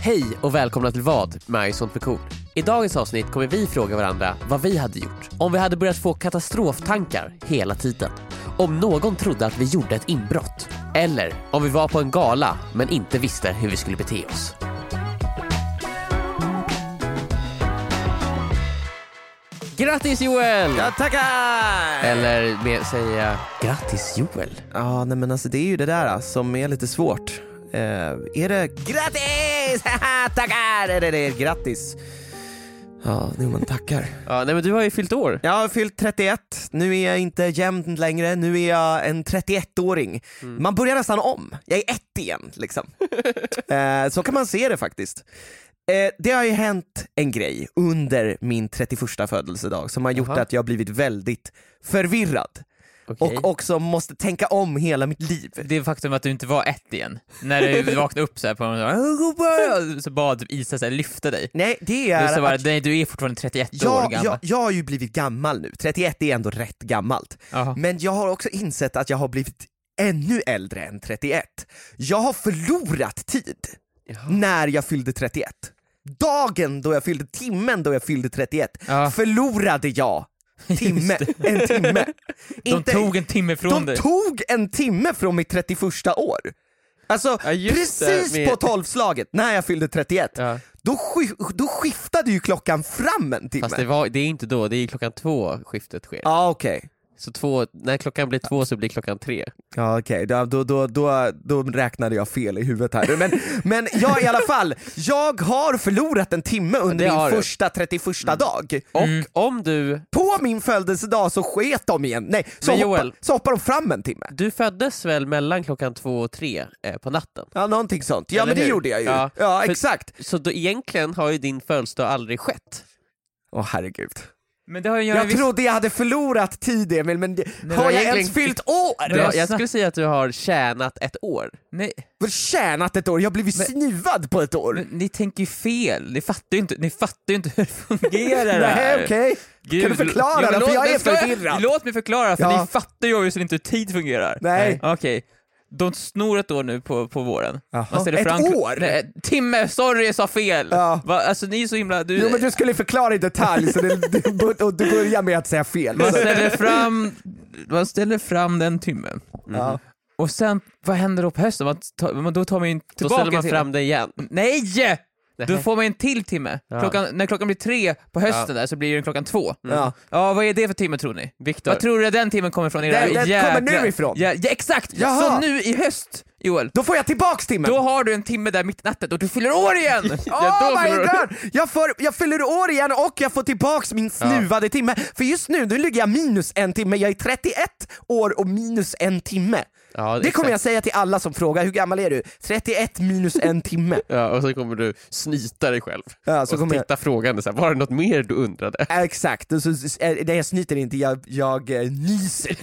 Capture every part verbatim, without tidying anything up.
Hej och välkomna till Vad med Sånt för cool. I dagens avsnitt kommer vi fråga varandra vad vi hade gjort om vi hade börjat få katastroftankar hela tiden. Om någon trodde att vi gjorde ett inbrott. Eller om vi var på en gala men inte visste hur vi skulle bete oss. Grattis Joel! Ja, tackar! Eller med säga grattis Joel. Ja, nej men alltså det är ju det där som är lite svårt. Eh, är det grattis? Tackar! Är det det? Grattis? Ja, nu man tackar. Ja, nej men du har ju fyllt år. Jag har fyllt trettioett. Nu är jag inte jämn längre. Nu är jag en trettioett-åring. Mm. Man börjar nästan om. Jag är ett igen liksom. eh, så kan man se det faktiskt. Eh, det har ju hänt en grej under min trettioförsta födelsedag som har gjort Aha. att jag har blivit väldigt förvirrad. Okay. Och också måste tänka om hela mitt liv. Det är faktum att du inte var ett igen. När du vaknade upp så här på en så bad Isa så här, lyfta dig. Nej, det är du, bara, att... nej, du är fortfarande trettioett jag, år gammal. Jag, jag har ju blivit gammal nu. trettioett är ändå rätt gammalt. Aha. Men jag har också insett att jag har blivit ännu äldre än trettioett. Jag har förlorat tid Jaha. när jag fyllde trettioett. Dagen då jag fyllde, timmen då jag fyllde trettioett ja. förlorade jag timme, en timme. De Inte, tog en timme från de dig. De tog en timme från mitt trettioförsta år. Alltså ja, precis med... på tolvslaget när jag fyllde trettioett. Ja. Då, då skiftade ju klockan fram en timme. Fast det, var, det är inte då, det är klockan två skiftet sker. Ja, ah, okej. Okay. Så två, när klockan blir två så blir klockan tre. Ja okej, okay. då, då, då, då räknade jag fel i huvudet här. Men, men jag i alla fall, jag har förlorat en timme under min du. första trettioförsta mm. dag. Och mm. om du... På min födelsedag så sket de igen. Nej, så, Joel, hoppar, så hoppar de fram en timme. Du föddes väl mellan klockan två och tre eh, på natten? Ja, någonting sånt. Ja, Eller men det hur? gjorde jag ju. Ja, ja exakt. För, så då egentligen har ju din födelsedag aldrig skett. Åh oh, herregud. Men det har ju jag viss... trodde jag hade förlorat tid, Emil, men det... har jag egentligen... ens fyllt år? Det, jag skulle säga att du har tjänat ett år. Nej. Vad tjänat ett år? Jag har blivit men... snuvad på ett år. Men ni tänker ju fel. Ni fattar ju inte, ni fattar ju inte hur det fungerar. Nej, okej. Okay. Kan du förklara ja, det? För jag är förvirrad. Låt mig förklara, för ja. ni fattar ju obviously inte hur tid fungerar. Nej. Okej. Okay. De snor ett år nu på, på våren. Man ett fram... år? Nej, timme, sorry jag sa fel. Ja. Va, alltså ni är så himla... Du... Jo men du skulle förklara i detalj så det, du, och du börjar med att säga fel. Man ställer fram, man ställer fram den timmen. Mm. Ja. Och sen, vad händer då på hösten? Man tar, då tar man ju tillbaka. Då ställer man till... fram det igen. Nej! Då får man en till timme. Ja. Klockan, när klockan blir tre på hösten ja. där så blir det klockan två. Mm. Ja. ja, vad är det för timme tror ni? Victor. Vad tror du den timmen kommer ifrån? Den, den jäkla... kommer nu ifrån. Ja, ja exakt. Jaha. Så nu i höst, Joel. Då får jag tillbaks timmen. Då har du en timme där mitt i natten och du fyller år igen. ja, oh my god. Jag, får, jag fyller år igen och jag får tillbaks min snuvade ja. timme. För just nu, nu ligger jag minus en timme. Jag är trettioett år och minus en timme. Ja, det, det kommer jag säga till alla som frågar, hur gammal är du? trettioett minus en timme. Ja, och så kommer du snyta dig själv. Ja, så och kommer titta jag... frågande så här, var det något mer du undrade? Exakt, och så, nej, jag snyter inte, jag, jag äh, nyser.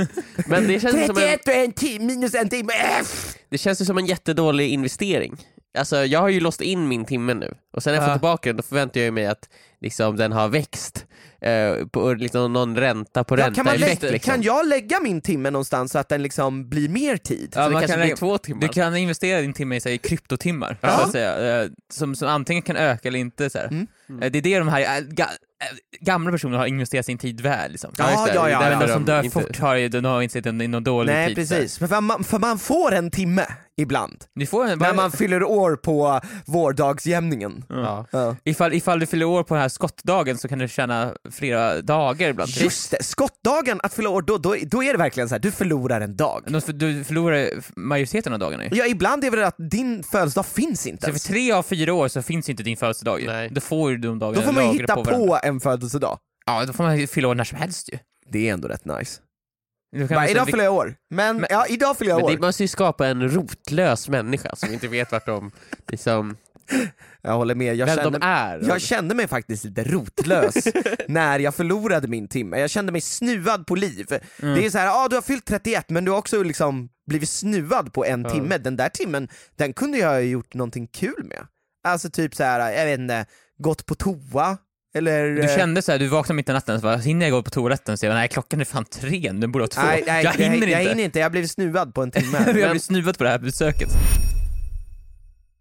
Men det känns trettioett som en... och en tim- minus en timme. Äh. Det känns ju som en jättedålig investering. Alltså jag har ju låst in min timme nu. Och sen när jag får tillbaka den, då förväntar jag mig att liksom, den har växt. Uh, på liksom, någon ränta på ja, ränta kan, man effekt, lägga, liksom. Kan jag lägga min timme någonstans så att den liksom blir mer tid? Ja, så man det kan blir lägga, två timmar. Du kan investera din timme i, så här, i kryptotimmar ja. så att säga, uh, som, som antingen kan öka eller inte så här. Mm. Mm. Uh, det är det de här uh, ga, uh, gamla personer har investerat sin tid väl liksom. Ja, ja, ja, ja, ja. De som dör inte... fort har ju de har inte i någon dålig Nej, tid. Nej precis, för man, för man får en timme ibland. Ni får en, när man fyller år på vårdagsjämningen. Ja. Ja. Ifall, ifall du fyller år på den här skottdagen så kan du tjäna flera dagar ibland. Just det, skottdagen att fylla år, då, då, då är det verkligen så här, du förlorar en dag. Du förlorar majoriteten av dagarna. Ja, ibland är det att din födelsedag finns inte. Så för tre av fyra år så finns inte din födelsedag. Nej. Då får du de dagarna. Då får man hitta på, på en födelsedag. Ja, då får man fylla år när som helst ju. Det är ändå rätt nice. Bara, idag fyller jag år. Men, men ja, idag fyller jag men år. Det måste ju skapa en rotlös människa som inte vet vart de liksom... Jag håller med. Jag Vem kände, de är. jag kände mig faktiskt lite rotlös när jag förlorade min timme. Jag kände mig snuvad på liv. Mm. Det är så här, ja ah, du har fyllt trettioett men du har också liksom blivit snuvad på en mm. timme. Den där timmen, den kunde jag ha gjort någonting kul med. Alltså typ så här, jag vet inte, gått på toa. Eller, du kände så här, du vaknade mitt i natten och så bara, hinner jag gå på toaletten? Så jag, nej, klockan är fan tre, den borde ha två. Nej, nej, jag hinner jag, inte. Jag hinner inte, jag blev snuvad på en timme. Jag blev snuvad på det här besöket.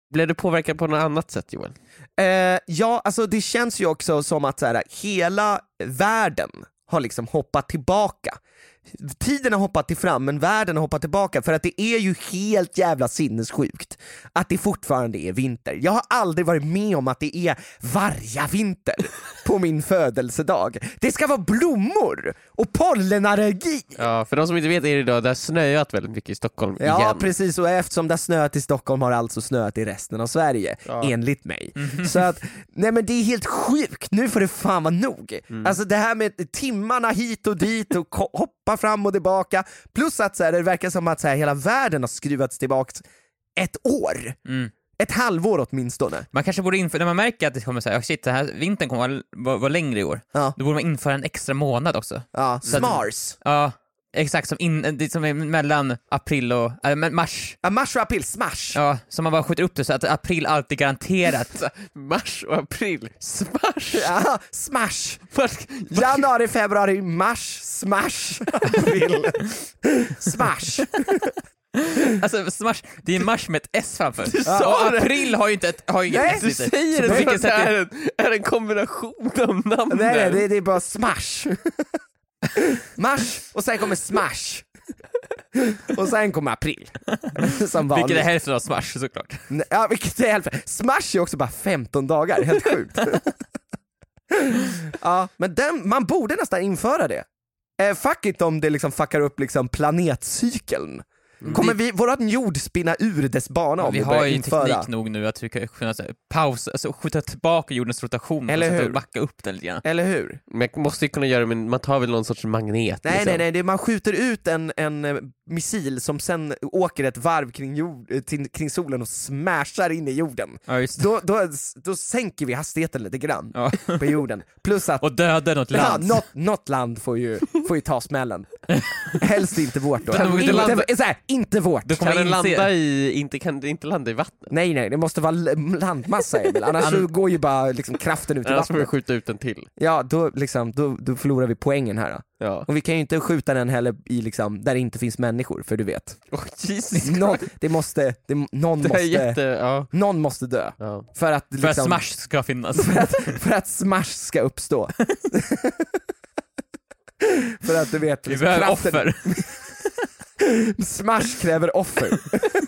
Blev du påverkad på något annat sätt, Joel? Eh, ja, alltså det känns ju också som att så här, hela världen har liksom hoppat tillbaka. Tiden har hoppat till fram, men världen har hoppat tillbaka, för att det är ju helt jävla sinnessjukt att det fortfarande är vinter. Jag har aldrig varit med om att det är varje vinter på min födelsedag. Det ska vara blommor och pollenallergi. Ja, för de som inte vet är det idag, det har snöat väldigt mycket i Stockholm Ja, igen. precis, och eftersom det har snöat i Stockholm har det alltså snöat i resten av Sverige, Ja. enligt mig. Så att, nej men det är helt sjukt, nu får det fan vara nog. Mm. Alltså det här med timmarna hit och dit och ko- hoppa fram och tillbaka, plus att så här, det verkar som att så här, hela världen har skruvats tillbaka ett år. Mm. Ett halvår åtminstone. Man kanske borde införa, när man märker att det kommer säga, oh shit, det här vintern kommer vara, vara, vara längre i år, Ja, då borde man införa en extra månad också. ja. Så att- Smars. Ja, exakt, som, in, det som är mellan april och äh, mars. Ja, mars och april, smash. Ja, så man bara skjuter upp det så att april alltid garanterat. Mars och april, smash! Ja, smash. Januari, februari, mars, smash. April. Smash. Alltså smash, det är mars med ett S framför. sa Och det. april har ju inte ett, har ju inget Nej, S Du lite. säger Så det på som vilket att det sätt är är- en, är en kombination av namnen. Nej, nej det, det är bara smash. Mars och sen kommer smash. Och sen kommer april. Som vanligt. Vilket är hälften av smash såklart. Nej, ja, vilket är hälften. Smash är också bara femton dagar, helt sjukt. Ja, men den, man borde nästan införa det. Eh, fuck it om det liksom fuckar upp liksom planetcykeln. Kommer vi, våran jord spinna ur dess bana om vi, Vi börjar har ju införa? teknik nog nu att vi kan kunna så här, pausa, alltså skjuta tillbaka jordens rotation Eller och, så hur? att backa upp den lite grann. Eller hur? Men man måste ju kunna göra det, men man tar väl någon sorts magnet. Nej, liksom. nej, nej, det, man skjuter ut en, en eh, missil som sen åker ett varv kring, jord, eh, till, kring solen och smashar in i jorden. Ja, just det. Då, då, då sänker vi hastigheten lite grann Ja. på jorden. Plus att Och döda något ja, land. något, något land får ju, får ju ta smällen. Helst inte vårt då. Kan de inte Inte, landa- så här, inte vårt. Då kommer Kan den man inse- landa i, inte, kan det inte landa i vattnet? Nej, nej, det måste vara l- landmassa, Emil. Annars så går ju bara liksom kraften ut i Annars får vi vattnet. skjuta ut en till. Ja, då, liksom, då, då förlorar vi poängen här. Då. Ja. Och vi kan ju inte skjuta den heller i, liksom, där det inte finns människor, för du vet. Oh, Jesus. Någon, det måste, det, någon, Det är måste, jätte... Ja. någon måste dö. Ja. För att, För liksom, att smash ska finnas. för att, för att smash ska uppstå. För att du vet, Vi liksom, behöver kraften- offer. Smash kräver offer.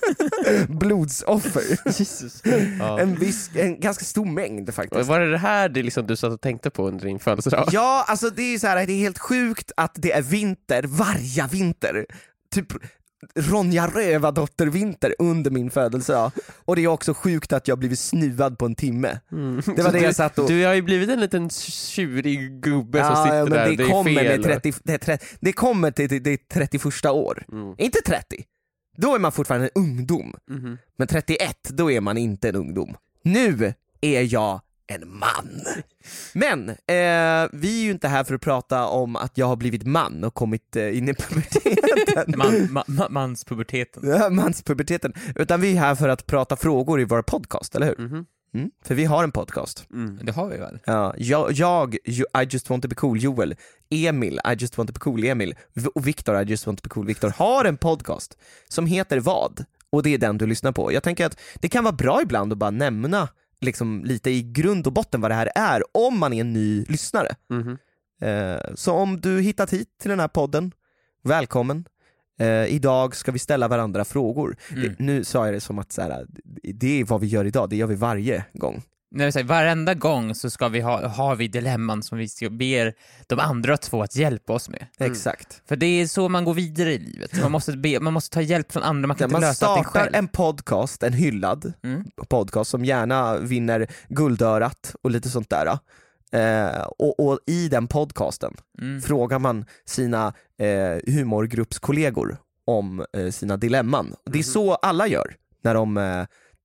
Blodsoffer. Jesus. Ja. En, viss, en ganska stor mängd faktiskt. Var det det här det liksom du satt och tänkte på under din födelsedag? Ja, alltså det är ju så här, det är helt sjukt att det är vinter, varje vinter. Typ Ronja Rövardotter-vinter under min födelsedag. Och det är också sjukt att jag blivit snuvad på en timme. Mm. Det var Så det du, jag satt och... Du har ju blivit en liten tjurig gubbe som Ja, sitter ja, men där. det, Det är kommer fel. med trettio, det, är trettio, det kommer till det, det är trettioförsta år. Mm. Inte trettio. Då är man fortfarande en ungdom. Mhm. Men trettioett, då är man inte en ungdom. Nu är jag en man. Men eh, vi är ju inte här för att prata om att jag har blivit man och kommit eh, in i puberteten. Man, ma, ma, manspuberteten. Ja, manspuberteten. Utan vi är här för att prata frågor i vår podcast, eller hur? Mhm. Mm. För vi har en podcast. Mm. Det har vi väl? Ja, jag, jag, I just want to be cool Joel, Emil, I just want to be cool Emil och Viktor, I just want to be cool Viktor har en podcast som heter vad? Och det är den du lyssnar på. Jag tänker att det kan vara bra ibland att bara nämna liksom lite i grund och botten vad det här är om man är en ny lyssnare. Mhm. Eh, så om du hittat hit till den här podden, välkommen. Eh, idag ska vi ställa varandra frågor. Mm. Det, nu sa jag det som att så här, det är vad vi gör idag, det gör vi varje gång. När vi säger, varenda gång så ska vi ha, har vi dilemman som vi ska ber de andra två att hjälpa oss med. Mm. Exakt. För det är så man går vidare i livet. Man måste, be, man måste ta hjälp från andra, man kan Ja, inte man lösa allting startar själv. en podcast, en hyllad Mm. podcast som gärna vinner guldörat och lite sånt där. Eh, och, och i den podcasten Mm. frågar man sina eh, humorgruppskollegor om eh, sina dilemman. Det är så alla gör när de eh,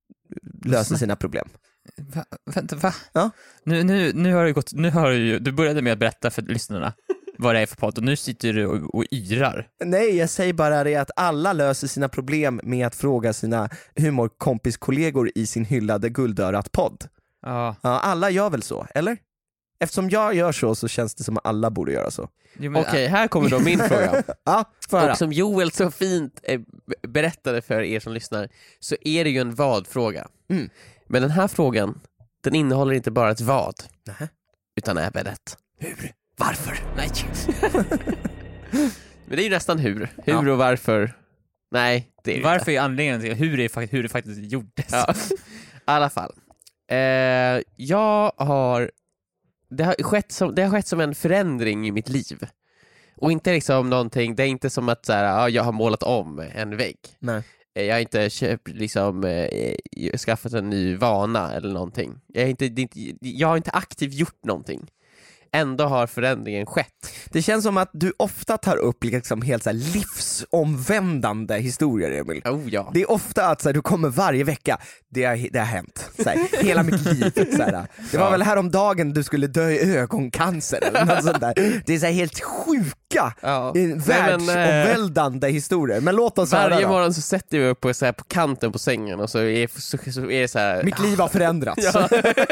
löser sina problem. Va, vänta, va? Ja. Nu, nu, nu har det gått, nu har du ju, du började med att berätta för lyssnarna vad det är för podd och nu sitter du och, och yrar. Nej, jag säger bara det att alla löser sina problem med att fråga sina humorkompiskollegor i sin hyllade guldörat-podd. Ja. Ja, alla gör väl så, eller? Eftersom jag gör så så känns det som att alla borde göra så. Jo, men, Okej, här kommer då min fråga. Ja, får höra. Och som Joel så fint eh, berättade för er som lyssnar, så är det ju en vad-fråga. Mm. Men den här frågan, den innehåller inte bara ett vad, Nähä. utan även ett Hur? varför. Nej. Men det är ju nästan hur. Hur Ja. och varför. Nej, det är det varför är anledningen till hur det, fakt- hur det faktiskt gjordes? Ja. I alla fall. Eh, jag har det, har skett som, det har skett som en förändring i mitt liv. Och inte liksom någonting, det är inte som att så här, ja, jag har målat om en vägg. Nej. Eh, Jag har inte köpt, liksom, eh, skaffat en ny vana eller någonting. Jag, är inte, det är inte, jag har inte aktivt gjort någonting. Ändå har förändringen skett. Det känns som att du ofta tar upp liksom helt så här livsomvändande historier, Emil. Oh ja. Det är ofta att så här, du kommer varje vecka, det har, det har hänt, så här, hela mitt liv. Så här. Det var Ja. väl här om dagen du skulle dö i ögoncancer eller något sånt där. Det är så här helt sjuka, Ja. eh, Nej, men, eh, världsomväldande historier. Men låt oss höra Varje då. morgon så sätter vi upp på, så här, på kanten på sängen och så är, så, så är det så här. Mitt liv har förändrats. Ja.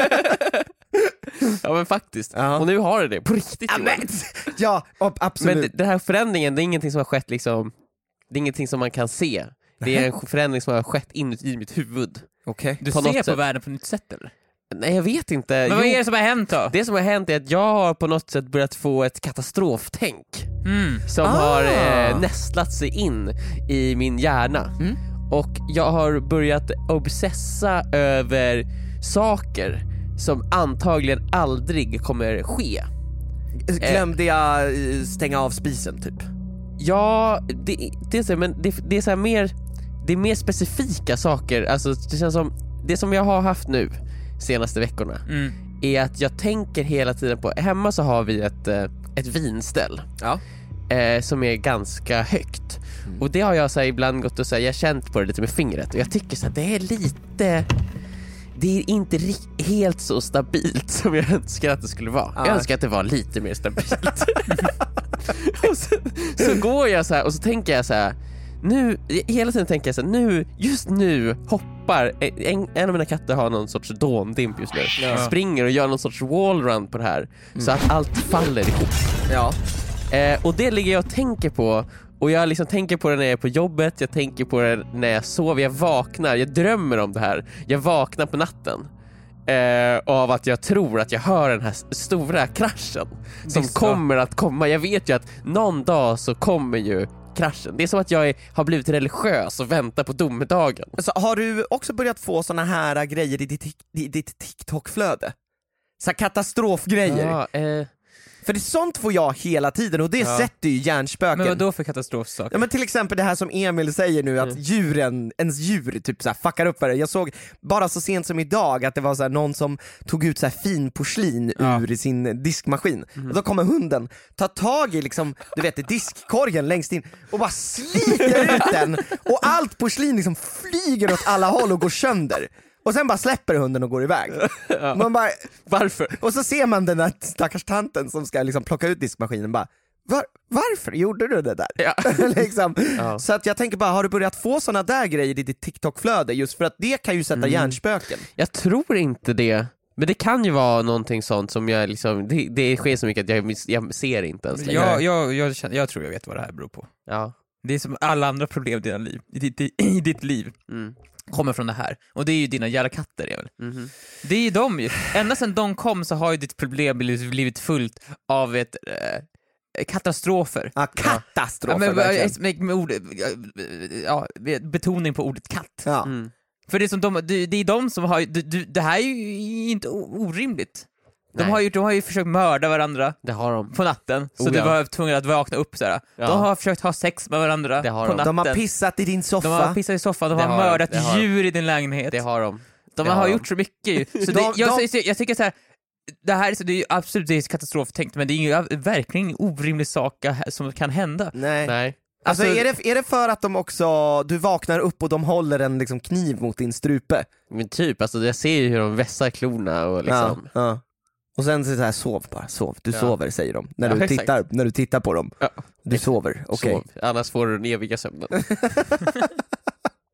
Ja men faktiskt. Ja. Och nu har det det på riktigt. Ja, Johan. men, ja, ab- absolut. Men det- den här förändringen, det är ingenting som har skett liksom, det är ingenting som man kan se. Det är en förändring som har skett inuti mitt huvud. Okej. Du på ser något på sätt. världen på nytt sätt eller? Nej jag vet inte. Men vad Jo, är det som har hänt då? det som har hänt är att jag har på något sätt börjat få ett katastroftänk Mm. som Ah. har eh, nästlat sig in i min hjärna. Mm. Och jag har börjat obsessa över saker som antagligen aldrig kommer ske. Glömde jag eh, stänga av spisen typ? Ja, det, det är så, men det, det är så här mer, det är mer specifika saker. Alltså det känns som det som jag har haft nu senaste veckorna Mm. är att jag tänker hela tiden på, hemma så har vi ett eh, ett vinställ. Ja. Eh, som är ganska högt. Mm. Och det har jag så här, ibland gått och så här, jag har känt på det lite med fingret och jag tycker så här, det är lite, det är inte ri- helt så stabilt som jag önskar att det skulle vara. Ja. Jag önskar att det var lite mer stabilt. Och så, så går jag så här och så tänker jag så här, nu, hela tiden tänker jag så här, nu, just nu hoppar en, en av mina katter har någon sorts dåndimp just nu. Ja. Springer och gör någon sorts wallrun på det här så att allt faller ihop. Ja. Eh, och det ligger jag och tänker på. Och jag liksom tänker på det när jag är på jobbet. Jag tänker på det när jag sover. Jag vaknar, jag drömmer om det här. Jag vaknar på natten eh, av att jag tror att jag hör den här s- stora kraschen som Visst, kommer att komma. Jag vet ju att någon dag så kommer ju kraschen. Det är som att jag är, har blivit religiös och väntar på domedagen. Alltså, har du också börjat få såna här grejer i ditt, i ditt TikTok-flöde? Så här katastrofgrejer. Ja, eh, För det sånt får jag hela tiden och det Ja. sätter ju hjärnspöken. Men vad då för katastrofsaker? Ja, men till exempel det här som Emil säger nu, att Mm. djuren, ens djur typ så här fuckar upp för det. Jag såg bara så sent som idag att det var så här någon som tog ut så här fin porslin Ja. ur sin diskmaskin. Och då kommer hunden, tar tag i liksom, du vet, diskkorgen längst in och bara sliter ut den och allt porslin liksom flyger åt alla håll och går sönder. Och sen bara släpper hunden och går iväg. Man bara, varför? och så ser man den där stackars tanten som ska liksom plocka ut diskmaskinen bara, Var, varför gjorde du det där? Ja. liksom. Ja. Så att jag tänker bara, har du börjat få såna där grejer i ditt TikTok-flöde? Just för att det kan ju sätta Mm. hjärnspöken. Jag tror inte det. Men det kan ju vara någonting sånt som jag liksom, det, det sker så mycket att jag, jag ser inte ens längre. Jag, jag, jag, känner, jag tror jag vet vad det här beror på. Ja. Det är som alla andra problem i, dina liv, i, ditt, i, i ditt liv Mm. kommer från det här. Och det är ju dina jävla katter, Emil. Mhm. Det är ju de ju. Ända sedan de kom så har ju ditt problem blivit, blivit fullt av ett eh, katastrofer. Ja, katastrof. Ja, men, verkligen. med, med ordet, ja, med betoning på ordet katt. Ja. Mm. För det är, som de, det, det är de som har, du, du, det här är ju inte o- orimligt. De Nej. har, ju, de har ju försökt mörda varandra Det har de. på natten, så Oh, du ja. var tvungen att vakna upp såhär. Ja. De har försökt ha sex med varandra Det har på de. natten. De har pissat i din soffa. De har pissat i soffan, de Det har, har de, mördat det har de. djur i din lägenhet. Det har de. De det har, har de. gjort så mycket ju. Så De- det, jag, de- så, jag tycker så här. Det här är, så, det är ju absolut det är katastroftänkt, men det är ju verkligen ingen orimlig sak som kan hända. Nej. Nej. Alltså, Alltså- är, det, är det för att de också, du vaknar upp och de håller en liksom kniv mot din strupe? Men typ, alltså jag ser ju hur de vässar klorna och liksom. Ja, ja. Och sen så är det så här, sov bara, sov. Du Ja. sover, säger de. När, Ja, du exakt. tittar, när du tittar på dem. Ja. Du sover, okej. Sov. Annars får du den eviga sömnen.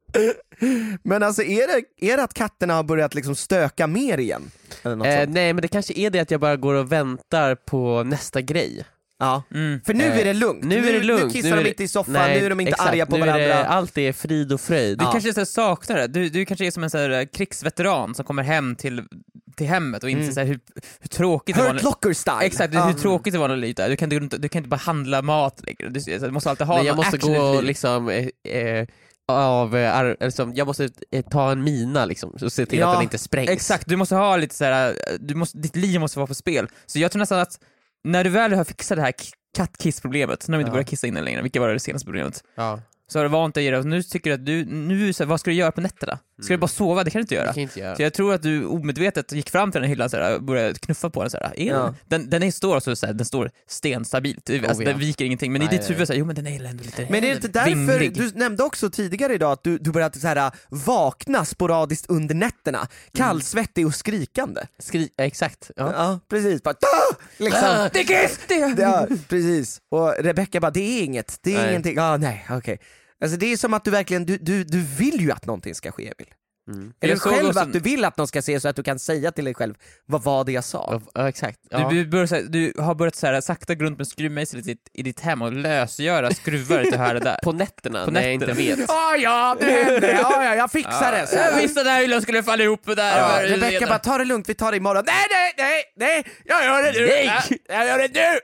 Men alltså är det, är det att katterna har börjat liksom stöka mer igen? Eller något Eh, sånt? nej, men det kanske är det att jag bara går och väntar på nästa grej. Ja. Mm. För nu Eh, är det lugnt. Nu är det lugnt. Nu kissar nu är de det... inte i soffan, nej, nu är de inte exakt. arga på nu varandra. Är det, allt är frid och fröjd. Du Ja. kanske så här saknar det. Du, du kanske är som en så här krigsveteran som kommer hem till, till hemmet och inser Mm. så här hur, hur tråkigt det var. Hurt Locker style. Exakt, Ja. hur tråkigt det var när du lite. Du kan, inte, du kan inte bara handla mat längre. Du, du måste alltid ha Nej, jag någon måste action i gå ditt och liv. liksom eh, eh, av, eh, ar- liksom, jag måste eh, ta en mina liksom, och se till Ja, att den inte sprängs. Exakt, du måste ha lite så här, du måste, ditt liv måste vara på spel. Så jag tror nästan att när du väl har fixat det här k- kattkiss-problemet, när de inte Ja. börjar kissa innan längre, vilket var det senaste problemet, Ja, så har du vant dig i det och nu tycker du att du, nu så här, vad ska du göra på nätterna? Ska du bara sova? Det kan du inte det göra. kan jag inte göra. Så jag tror att du omedvetet gick fram till den här hyllan så här, och började knuffa på den så här. Är Ja. den, den, den är står alltså så här, den står stenstabilt, alltså, Oh, ja. den viker ingenting, men Nej, i ditt nej. huvud så här, jo men den är ändå lite Men är det inte därför, vinglig. du nämnde också tidigare idag att du, du började så här, vakna sporadiskt under nätterna, kallsvettig och skrikande. Skri- exakt. Ja. Ja, precis. Bara, "Ah!" liksom. Ah, det är kiss! Det är... Ja, precis. Och Rebecca bara, det är inget, det är Nej. ingenting. Ja, nej, okej. Alltså det är som att du verkligen, du, du, du vill ju att någonting ska ske, Emil. Mm. Eller Jag såg själv också- att du vill att någon ska se så att du kan säga till dig själv, vad var det jag sa? Ja, exakt. Ja. Du, du, börjar, så här, du har börjat så här, sakta gå runt med skruvmejsel i ditt, i ditt hem och lösgöra skruvar lite här och där. På nätterna, På när jag inte nätterna. vet. Ja, ja, det hände, ja, ja, jag fixar det. Så Jag här. visste att den här hyllan skulle falla ihop där. Ja, Var- Rebecca bara, ta det lugnt, vi tar det imorgon. Nej, nej, nej, nej, jag gör det nu. Nej. Jag gör det nu.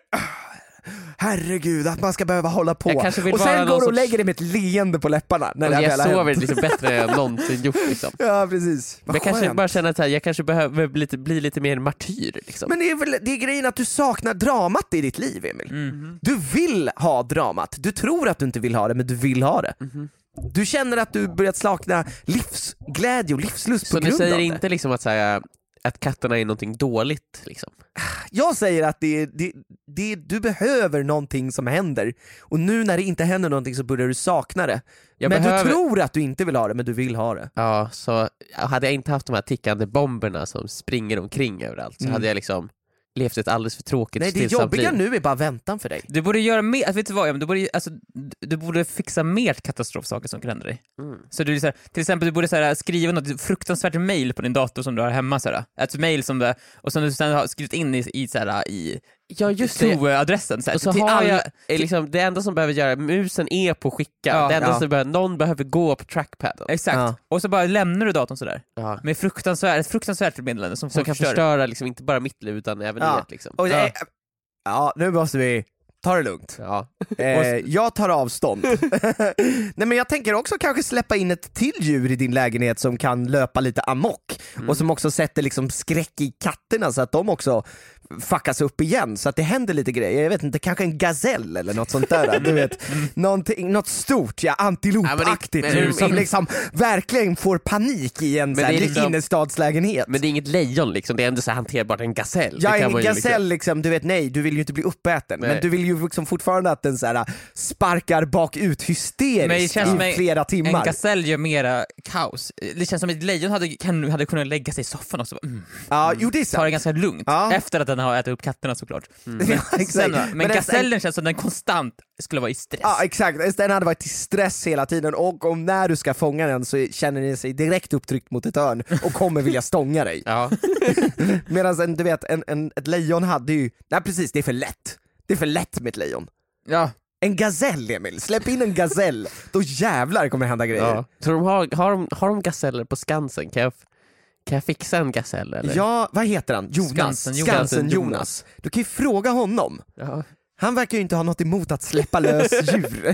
Herregud, att man ska behöva hålla på. Jag kanske vill Och vara sen någon går du och sorts- lägger dig med ett leende på läpparna när det här Jag väl har sover hänt. liksom bättre än jag någonsin gjort liksom. Ja, precis. Men Vad jag kanske skönt. bara känner att så här, jag kanske behöver bli lite, bli lite mer martyr liksom. Men det är väl det är grejen att du saknar dramat i ditt liv, Emil. Mm. Du vill ha dramat. Du tror att du inte vill ha det, men du vill ha det. Mhm. Du känner att du börjat sakna livsglädje och livslust Så på du grund säger av det. inte liksom att, så här, att katterna är någonting dåligt liksom? Jag säger att det, det, det, du behöver någonting som händer, och nu när det inte händer någonting så börjar du sakna det. Jag men behöver- du tror att du inte vill ha det, men du vill ha det. Ja, så hade jag inte haft de här tickande bomberna som springer omkring överallt så Mm. hade jag liksom levt ett alldeles för tråkigt Nej, det stillsamt jobbiga liv. nu är bara väntan för dig. Du borde göra mer, vet du vad, Emil? du borde, alltså, du borde fixa mer katastrofsaker som kan hända dig. Mm. Så du, så här, till exempel, du borde så här, skriva något fruktansvärt mail på din dator som du har hemma, så här, ett mail som du, och som du sen har skrivit in i, i, så här, i Ja, just det. to-adressen. Så här, Och så till har alla, jag, är liksom, det enda som behöver göra, musen är på skicka, Ja, det enda ja. som behöver, någon behöver gå på trackpaden. Exakt. Ja. Och så bara lämnar du datorn sådär. Ja. Med fruktansvärt, ett fruktansvärt meddelande som Som folk kan förstör. förstöra liksom, inte bara mitt liv utan även Ja. ert liksom. Och, Ja. ja. ja, nu måste vi ta det lugnt. Ja. Eh, jag tar avstånd. Nej, men jag tänker också kanske släppa in ett till djur i din lägenhet som kan löpa lite amok, Mm. och som också sätter liksom skräck i katterna så att de också fuckas upp igen, så att det händer lite grejer. Jag vet inte, kanske en gazell eller något sånt där. Du vet, någonting, något stort, ja, antilopaktigt Ja, men det- djur men- som liksom verkligen får panik i en så här, det är liksom- innerstadslägenhet. Men det är inget lejon liksom, det är ändå så hanterbart, en gasell. Ja, det kan en man ju gasell liksom, du vet, nej, du vill ju inte bli uppäten, Nej. men du vill ju liksom fortfarande att den så här sparkar bakut hysteriskt Men det känns som i en- flera En timmar. gasell gör mera kaos. Det känns som att ett lejon hade, kan, hade kunnat lägga sig i soffan och så bara, mm, Ja, jo det är ta sant. det ganska lugnt. Ja. Efter att den har ätit upp katterna såklart. Men, Ja, exakt. sen, då? men, Men en- gasellen känns som den konstant skulle vara i stress. Ja, exakt. Den hade varit i stress hela tiden, och om när du ska fånga den så känner den sig direkt upptryckt mot ett hörn och kommer vilja stånga dig. Ja. Medan en, du vet, en, en, ett lejon hade ju, nej precis, det är för lätt. Det är för lätt med ett lejon. Ja. En gazell, Emil, släpp in en gazell, då jävlar kommer det hända grejer. Ja. Tror de har, har, de, har de gaseller på Skansen? Kan jag, kan jag fixa en gasell eller? Ja, vad heter han? Jonas. Skansen Jonas. Skansen Jonas. Du kan ju fråga honom. Ja. Han verkar ju inte ha något emot att släppa lös djur.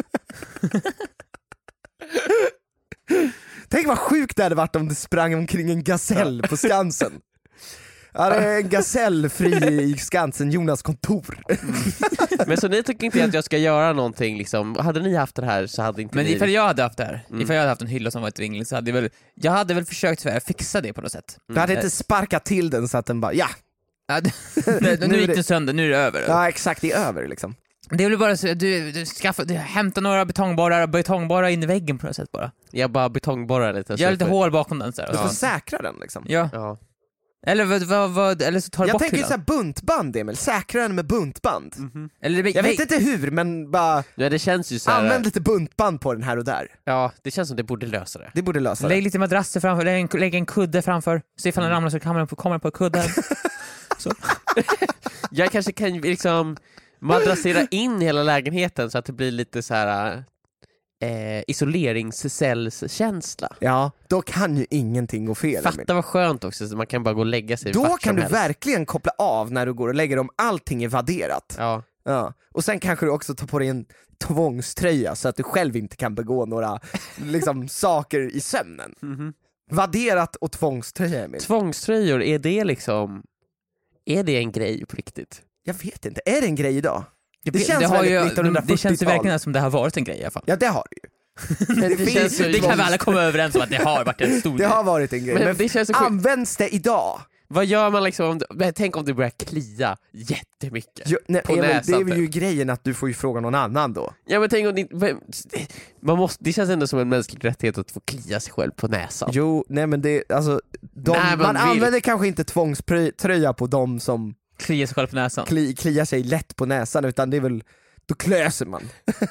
Tänk vad sjukt det hade varit om det sprang omkring en gasell på Skansen. Ja, det är en gasell fri i Skansen Jonas kontor. Men så ni tycker inte att jag ska göra någonting liksom, hade ni haft det här så hade inte Men ni... ifall jag hade haft det här, Mm. ifall jag hade haft en hylla som var ett vingligt så hade jag väl, jag hade väl försökt så här, fixa det på något sätt. Du hade inte sparkat till den så att den bara, ja, Ja, det, nu Nu är gick det- det sönder, nu är det över. ja exakt, det är över liksom. Det är väl bara så, du, du, skaffa, du hämta några betongborrar, betongborrar in i väggen på något sätt bara. Jag bara betongborrar lite. Gör så lite för- hål bakom den så här. Du får Ja. säkra den liksom. Ja. Ja. Eller, vad, vad, vad, eller så tar du Jag bort tänker hyllan. så här buntband, Emil. Säkra den med buntband. Mm-hmm. Eller, Jag vet inte hur, men bara Ja, det känns ju så här. använd lite buntband på den här och där. Ja, det känns som det borde lösa det. Det borde lösa Lägg det. lite madrasser framför, lägg en, lägg en kudde framför. Se ifall den ramlar så kommer den på, kommer den på kudden. Så. Jag kanske kan ju liksom madrassera in hela lägenheten så att det blir lite så här eh, isoleringscellskänsla. Ja, då kan ju ingenting gå fel. Emil. Fatta vad skönt också, så man kan bara gå och lägga sig Då vart kan som du helst. verkligen koppla av när du går och lägger om allting är vadderat. Ja. Ja. Och sen kanske du också tar på dig en tvångströja så att du själv inte kan begå några liksom, saker i sömnen. Mm-hmm. Vadderat och tvångströja, Emil. Tvångströjor, är det liksom är det en grej på riktigt? Jag vet inte, är det en grej idag? Det känns det, har väldigt ju, nittonhundrafyrtiotal. det känns ju verkligen som det har varit en grej i alla fall. Ja, det har det ju. Men det, finns känns ju ju Det kan vi tvångs- alla komma överens om att det har varit en stor Det grej. har varit en grej. Men Men, det känns så sjukt. används det idag? Vad gör man liksom om det, men tänk om det börjar klia jättemycket? Jo, nej, På Emil, det är näsan, ju grejen att du får ju fråga någon annan då. Ja, men tänk om det, man måste, det känns ändå som en mänsklig rättighet att få klia sig själv på näsan. Jo, nej men det, alltså, de, Nej, man man vill- använder kanske inte tvångströja på de som Kliar sig själv på näsan. kli, kliar sig lätt på näsan, utan det är väl, då klöser man.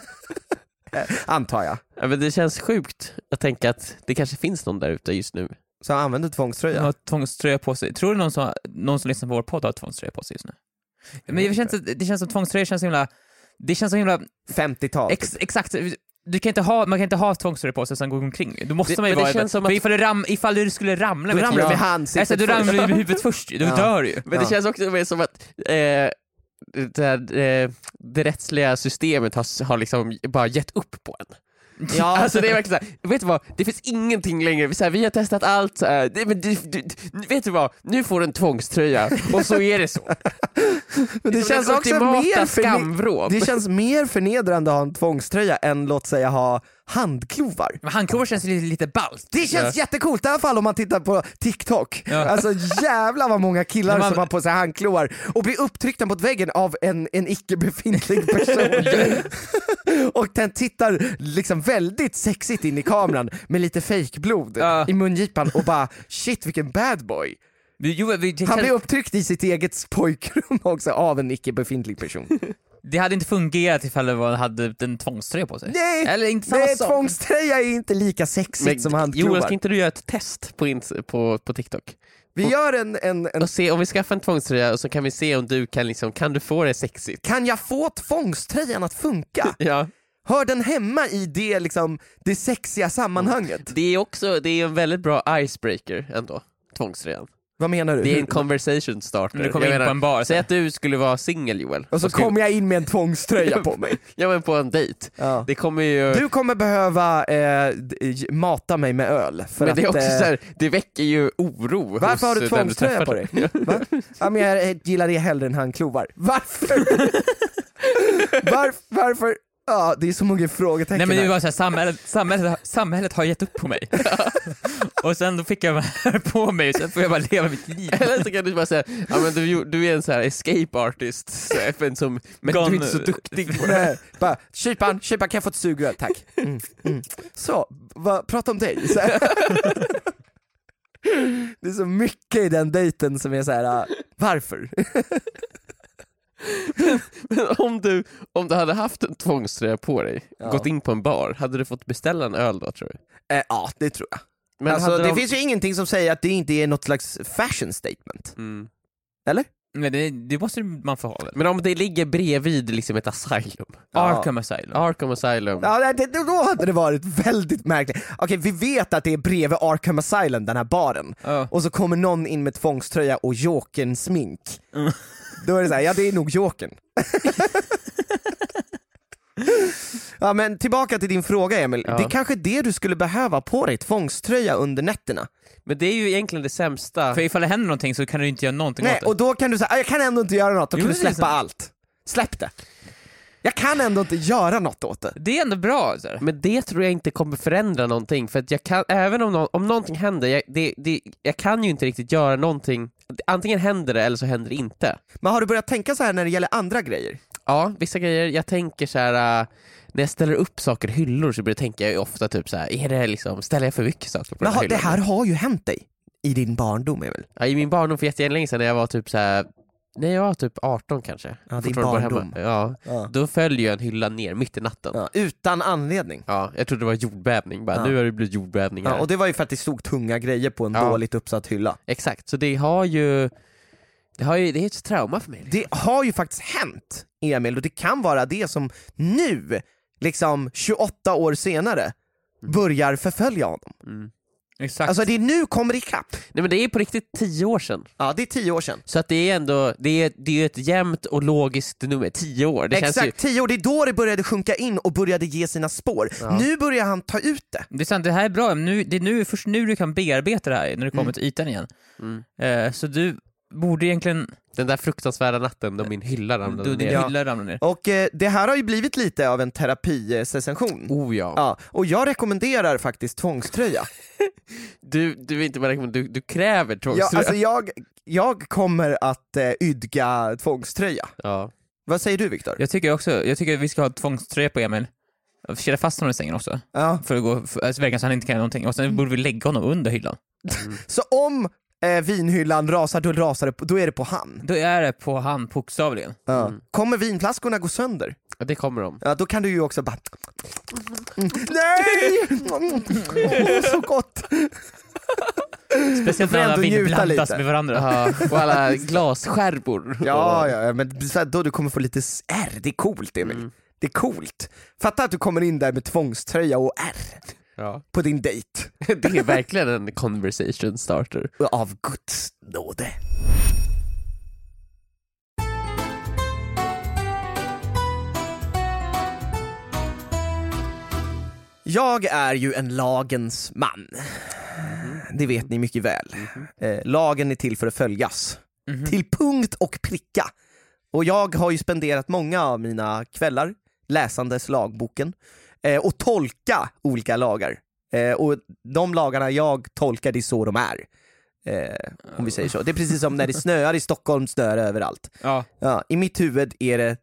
Antar jag. Ja, men det känns sjukt att tänka att det kanske finns någon där ute just nu. Så använder tvångströja. Har tvångströja på sig. Tror du någon som, någon som lyssnar på vår podd har tvångströja på sig just nu? Men det känns, det känns som tvångströja känns så himla... Det känns så himla... femtiotal. Ex, exakt. Du kan inte ha, man kan inte ha tvångströja på sig och sen gå omkring. Du måste Det- man ju men det vara... känns som för att- ifall du, ram, ifall du skulle ramla Då med ramlar tvång- vi ansiktet Alltså, du först. ramlar i huvudet först. Du Ja. dör ju. Men det Ja. känns också mer som att eh, det, här, eh, det rättsliga systemet har, har liksom bara gett upp på en. Ja. Alltså det är verkligen såhär, vet du vad, det finns ingenting längre, vi, så här, vi har testat allt så här, det, men du, du, du, vet du vad, nu får du en tvångströja och så är det så. Men det, som känns den också ultimata mer förne- skamvrån. det känns mer förnedrande att ha en tvångströja än låt säga ha handklovar. Men handklovar känns lite, lite ballt. Det känns jättecoolt i alla fall om man tittar på TikTok. Ja. Alltså jävla vad många killar Men man- som har på sig handklovar och blir upptryckta mot väggen av en, en icke befintlig person. Och den tittar liksom väldigt sexigt in i kameran med lite fejkblod Ja. i mungipan och bara shit vilken bad boy. Vi, jo, vi, det, Han känns, blir upptryckt i sitt eget pojkrum också av en icke befintlig person. det hade inte fungerat ifall det var, hade en tvångströja på sig. Nej, Eller inte samma nej sak. tvångströja är inte lika sexigt Men, som Joel, handklovar. ska inte du göra ett test på, ins- på, på TikTok? Vi gör en, en, en Och se om vi skaffar en tvångströja och så kan vi se om du kan liksom, kan du få det sexigt? kan jag få tvångströjan att funka? Ja. Hör den hemma i det, liksom, det sexiga sammanhanget? Det är också, det är en väldigt bra icebreaker ändå, tvångströjan. Vad menar du? Det är en conversation starter. När du kommer Jag in på en bar, säg så. att du skulle vara singel, Joel. Och så skulle- kommer jag in med en tvångströja på mig. Ja, men på en dejt. Ja. Det kommer ju... Du kommer behöva eh, d- mata mig med öl. För men det är att, också eh, så här, det väcker ju oro. varför har hos du den tvångströja träffar. på dig? Va? Ja, men jag eh, gillar det hellre än handklovar. Varför? Var, varför? Ja, det är så många frågetecken Nej men det här. var så här, samhället, samhället, samhället har gett upp på mig. Och sen då fick jag det här på mig och sen får jag bara leva mitt liv. Eller så kan du bara säga, ja, men du, du är en så här escape artist, så här, men, som, men du är Gone. inte så duktig på det. Nej, bara, kypan, kypan kan jag få ett sugrör, tack. Mm, mm. Så, va, prata om dig. Så här. Det är så mycket i den dejten som är så här. Uh, varför? Men om du, om du hade haft en tvångströja på dig, Ja. gått in på en bar, hade du fått beställa en öl då, tror du? Eh, ja, det tror jag. Men alltså, hade det de... finns ju ingenting som säger att det inte är något slags fashion statement. Mm. Eller? Men det, det måste man få ha väl? Men om det ligger bredvid liksom ett asylum, Ja. Arkham Asylum. Arkham Asylum, Ja, det, då hade det varit väldigt märkligt. Okej, vi vet att det är bredvid Arkham Asylum, den här baren. Ja. Och så kommer någon in med tvångströja och Jokern-smink. Mm. Då är det så här, ja det är nog Jokern. Ja, men tillbaka till din fråga, Emil. Ja. Det är kanske det du skulle behöva på dig, tvångströja under nätterna. men det är ju egentligen det sämsta. För ifall det händer någonting så kan du inte göra någonting Nej, åt det. och då kan du säga, "Ah, jag kan ändå inte göra något, då Jo, kan du det är släppa så. allt. Släpp det. Jag kan ändå inte göra något åt det. Det är ändå bra. Så här. Men det tror jag inte kommer förändra någonting, för att jag kan, även om, no- om någonting händer, jag, det, det, jag kan ju inte riktigt göra någonting. Antingen händer det eller så händer det inte. Men har du börjat tänka så här när det gäller andra grejer? Ja, vissa grejer, jag tänker så här. äh, när jag ställer upp saker i hyllor så börjar jag tänka ju ofta typ så här, är det liksom, ställer jag för mycket saker på Men den ha, här det hyllan? här har ju hänt dig i din barndom, Emil? Ja, i min barndom för jättelänge sedan när jag var typ så här. Nej, jag var typ arton kanske. Ja, din barndom. Ja. Ja. Då föll ju en hylla ner mitt i natten. Ja, utan anledning. Ja, jag trodde det var jordbävning. Bara, Ja. Nu har det blivit jordbävning här. Ja, och det var ju för att det stod tunga grejer på en Ja. dåligt uppsatt hylla. Exakt, så det har ju... Det, har ju, det är ett trauma för mig. Det har ju faktiskt hänt, Emil, och det kan vara det som nu, liksom tjugoåtta år senare, börjar förfölja honom. Mm. Exakt. Alltså det nu kommer ikapp. Nej, men det är på riktigt tio år sedan. Ja, det är tio år sedan. Så att det är ändå, det är, det är ett jämnt och logiskt nummer, tio år. Det Exakt, känns ju... tio år, det är då det började sjunka in och började ge sina spår. Ja. Nu börjar han ta ut det. Det är sant, det här är bra. Nu, det är nu, först nu du kan bearbeta det här när du kommer Mm. till ytan igen. Mm. Eh, så du borde egentligen... Den där fruktansvärda natten då min hylla ramlade Du, din ner. Ja. hylla ramlar ner. Och eh, det här har ju blivit lite av en terapisession. Oh ja. Ja, och jag rekommenderar faktiskt tvångströja. Du, du är inte bara du, du kräver Ja, tvångströja. alltså jag, jag kommer att eh, ydga tvångströja. Ja. Vad säger du, Viktor? Jag tycker också, jag tycker att vi ska ha tvångströja på Emil. Kedja fast honom i sängen också. Ja. För att gå, för, alltså, verkligen så han inte kan göra någonting. Och sen borde vi lägga honom under hyllan. Så om eh, vinhyllan rasar, då rasar det på, då är det på han. Då är det på han bokstavligen. Ja. Mm. Kommer vinflaskorna gå sönder? Ja, det kommer de. Ja, då kan du ju också bara... Mm. Nej! Åh, så gott! Speciellt får när alla ändå vin njuta blandas lite. med varandra. Ja, och alla glasskärvor. Ja, ja, men så här, då du kommer få lite R, det är coolt, Emil. Mm. Det är coolt. Fatta att du kommer in där med tvångströja och R Ja. på din dejt. Det är verkligen en conversation starter. Av Guds nåde. Jag är ju en lagens man. Det vet ni mycket väl. Eh, lagen är till för att följas. Mhm. Till punkt och pricka. Och jag har ju spenderat många av mina kvällar läsandes lagboken eh, och tolka olika lagar. Eh, och de lagarna jag tolkar, det är så de är. Eh, om vi säger så. Det är precis som när det snöar i Stockholm, snöar överallt. Ja. Ja, i mitt huvud är det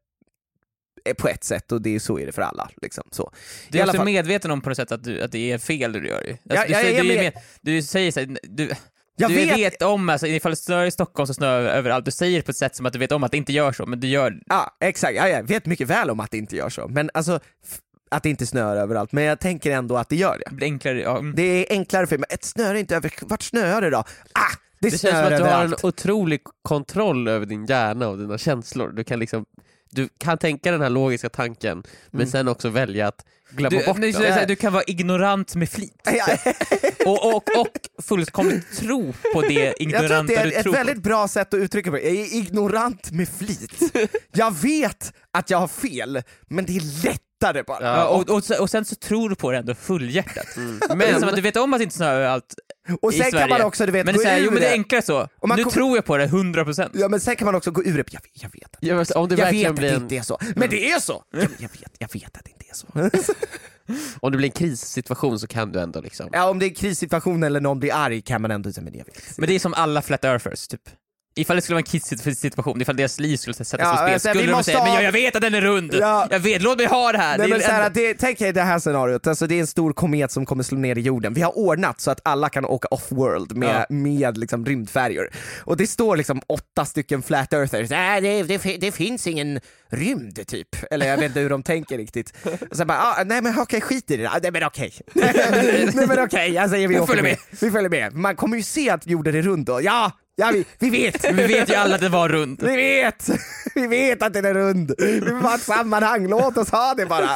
eh, på ett sätt, och det är så är det för alla. Liksom. Så. Du I är alla också fall- medveten om på något sätt att, du, att det är fel det du gör ju. Alltså, Ja, du, jag säger, är du, är med- med, du säger såhär, du, Jag du vet- vet om, alltså, ifall det snöar i Stockholm så snöar överallt. Du säger det på ett sätt som att du vet om att det inte gör så, men du gör... Ja, exakt. Ja, jag vet mycket väl om att det inte gör så. Men alltså, f- att det inte snöar överallt. Men jag tänker ändå att det gör det. Det blir enklare. Ja. mm. Det är enklare för mig. Men ett snöar inte över... Vart snöar det då? Ah! Det, Det snöar känns som att du har en överallt. otrolig kontroll över din hjärna och dina känslor. Du kan liksom, du kan tänka den här logiska tanken, men Mm. sen också välja att glömma Du, bort du, den. du, du kan vara ignorant med flit. Ja, Och, och, och fullkomligt tro på det jag tror att ignoranta det är du ett tror väldigt bra sätt att uttrycka det. Jag är ignorant med flit. Jag vet att jag har fel, men det är lättare bara. på. Ja, och, och, och sen så tror du på det ändå fullhjärtat. Mm. Men det är Men, som att du vet om att det inte snöar överallt Och i sen Sverige. kan man också, du vet, Men det gå är, så här, ur jo, men det är det. enklare så. Och man Nu kommer- tror jag på det hundra procent. Ja, men sen kan man också gå ur det. Jag vet, jag vet att, ja, men om det jag verkligen vet att blir det en, inte är så. Men det är så! Jag, jag, vet, jag vet att det inte är så. om det blir en krissituation så kan du ändå liksom... Ja, om det är krissituation eller någon blir arg kan man ändå säga, men jag vet. Men det är som alla flat earthers, typ. Ifall det skulle vara en kids-situation, ifall deras liv skulle sättas Ja, på spel, alltså, vi skulle de måste säga ha- men jag, jag vet att den är rund! Ja. Jag vet, låt mig ha det här! Nej, det är men det så här, enda- det, tänk er det här scenariot, alltså, det är en stor komet som kommer slå ner i jorden. Vi har ordnat så att alla kan åka off-world med, Ja. med liksom, rymdfärjor. Och det står liksom åtta stycken flat earthers. Nej, det, det, det finns ingen rymd typ. Eller jag vet inte hur de tänker riktigt. Och så bara, ah, nej men okej, skit i det. Ah, nej men okej. nej men okej, alltså, vi, åker följer med. vi följer med. Man kommer ju se att jorden är rund då. Ja, ja vi, vi vet. Vi vet ju alla att det var rund. Vi vet! Vi vet att den är rund. Vi vill ha ett sammanhang, låt oss ha det bara.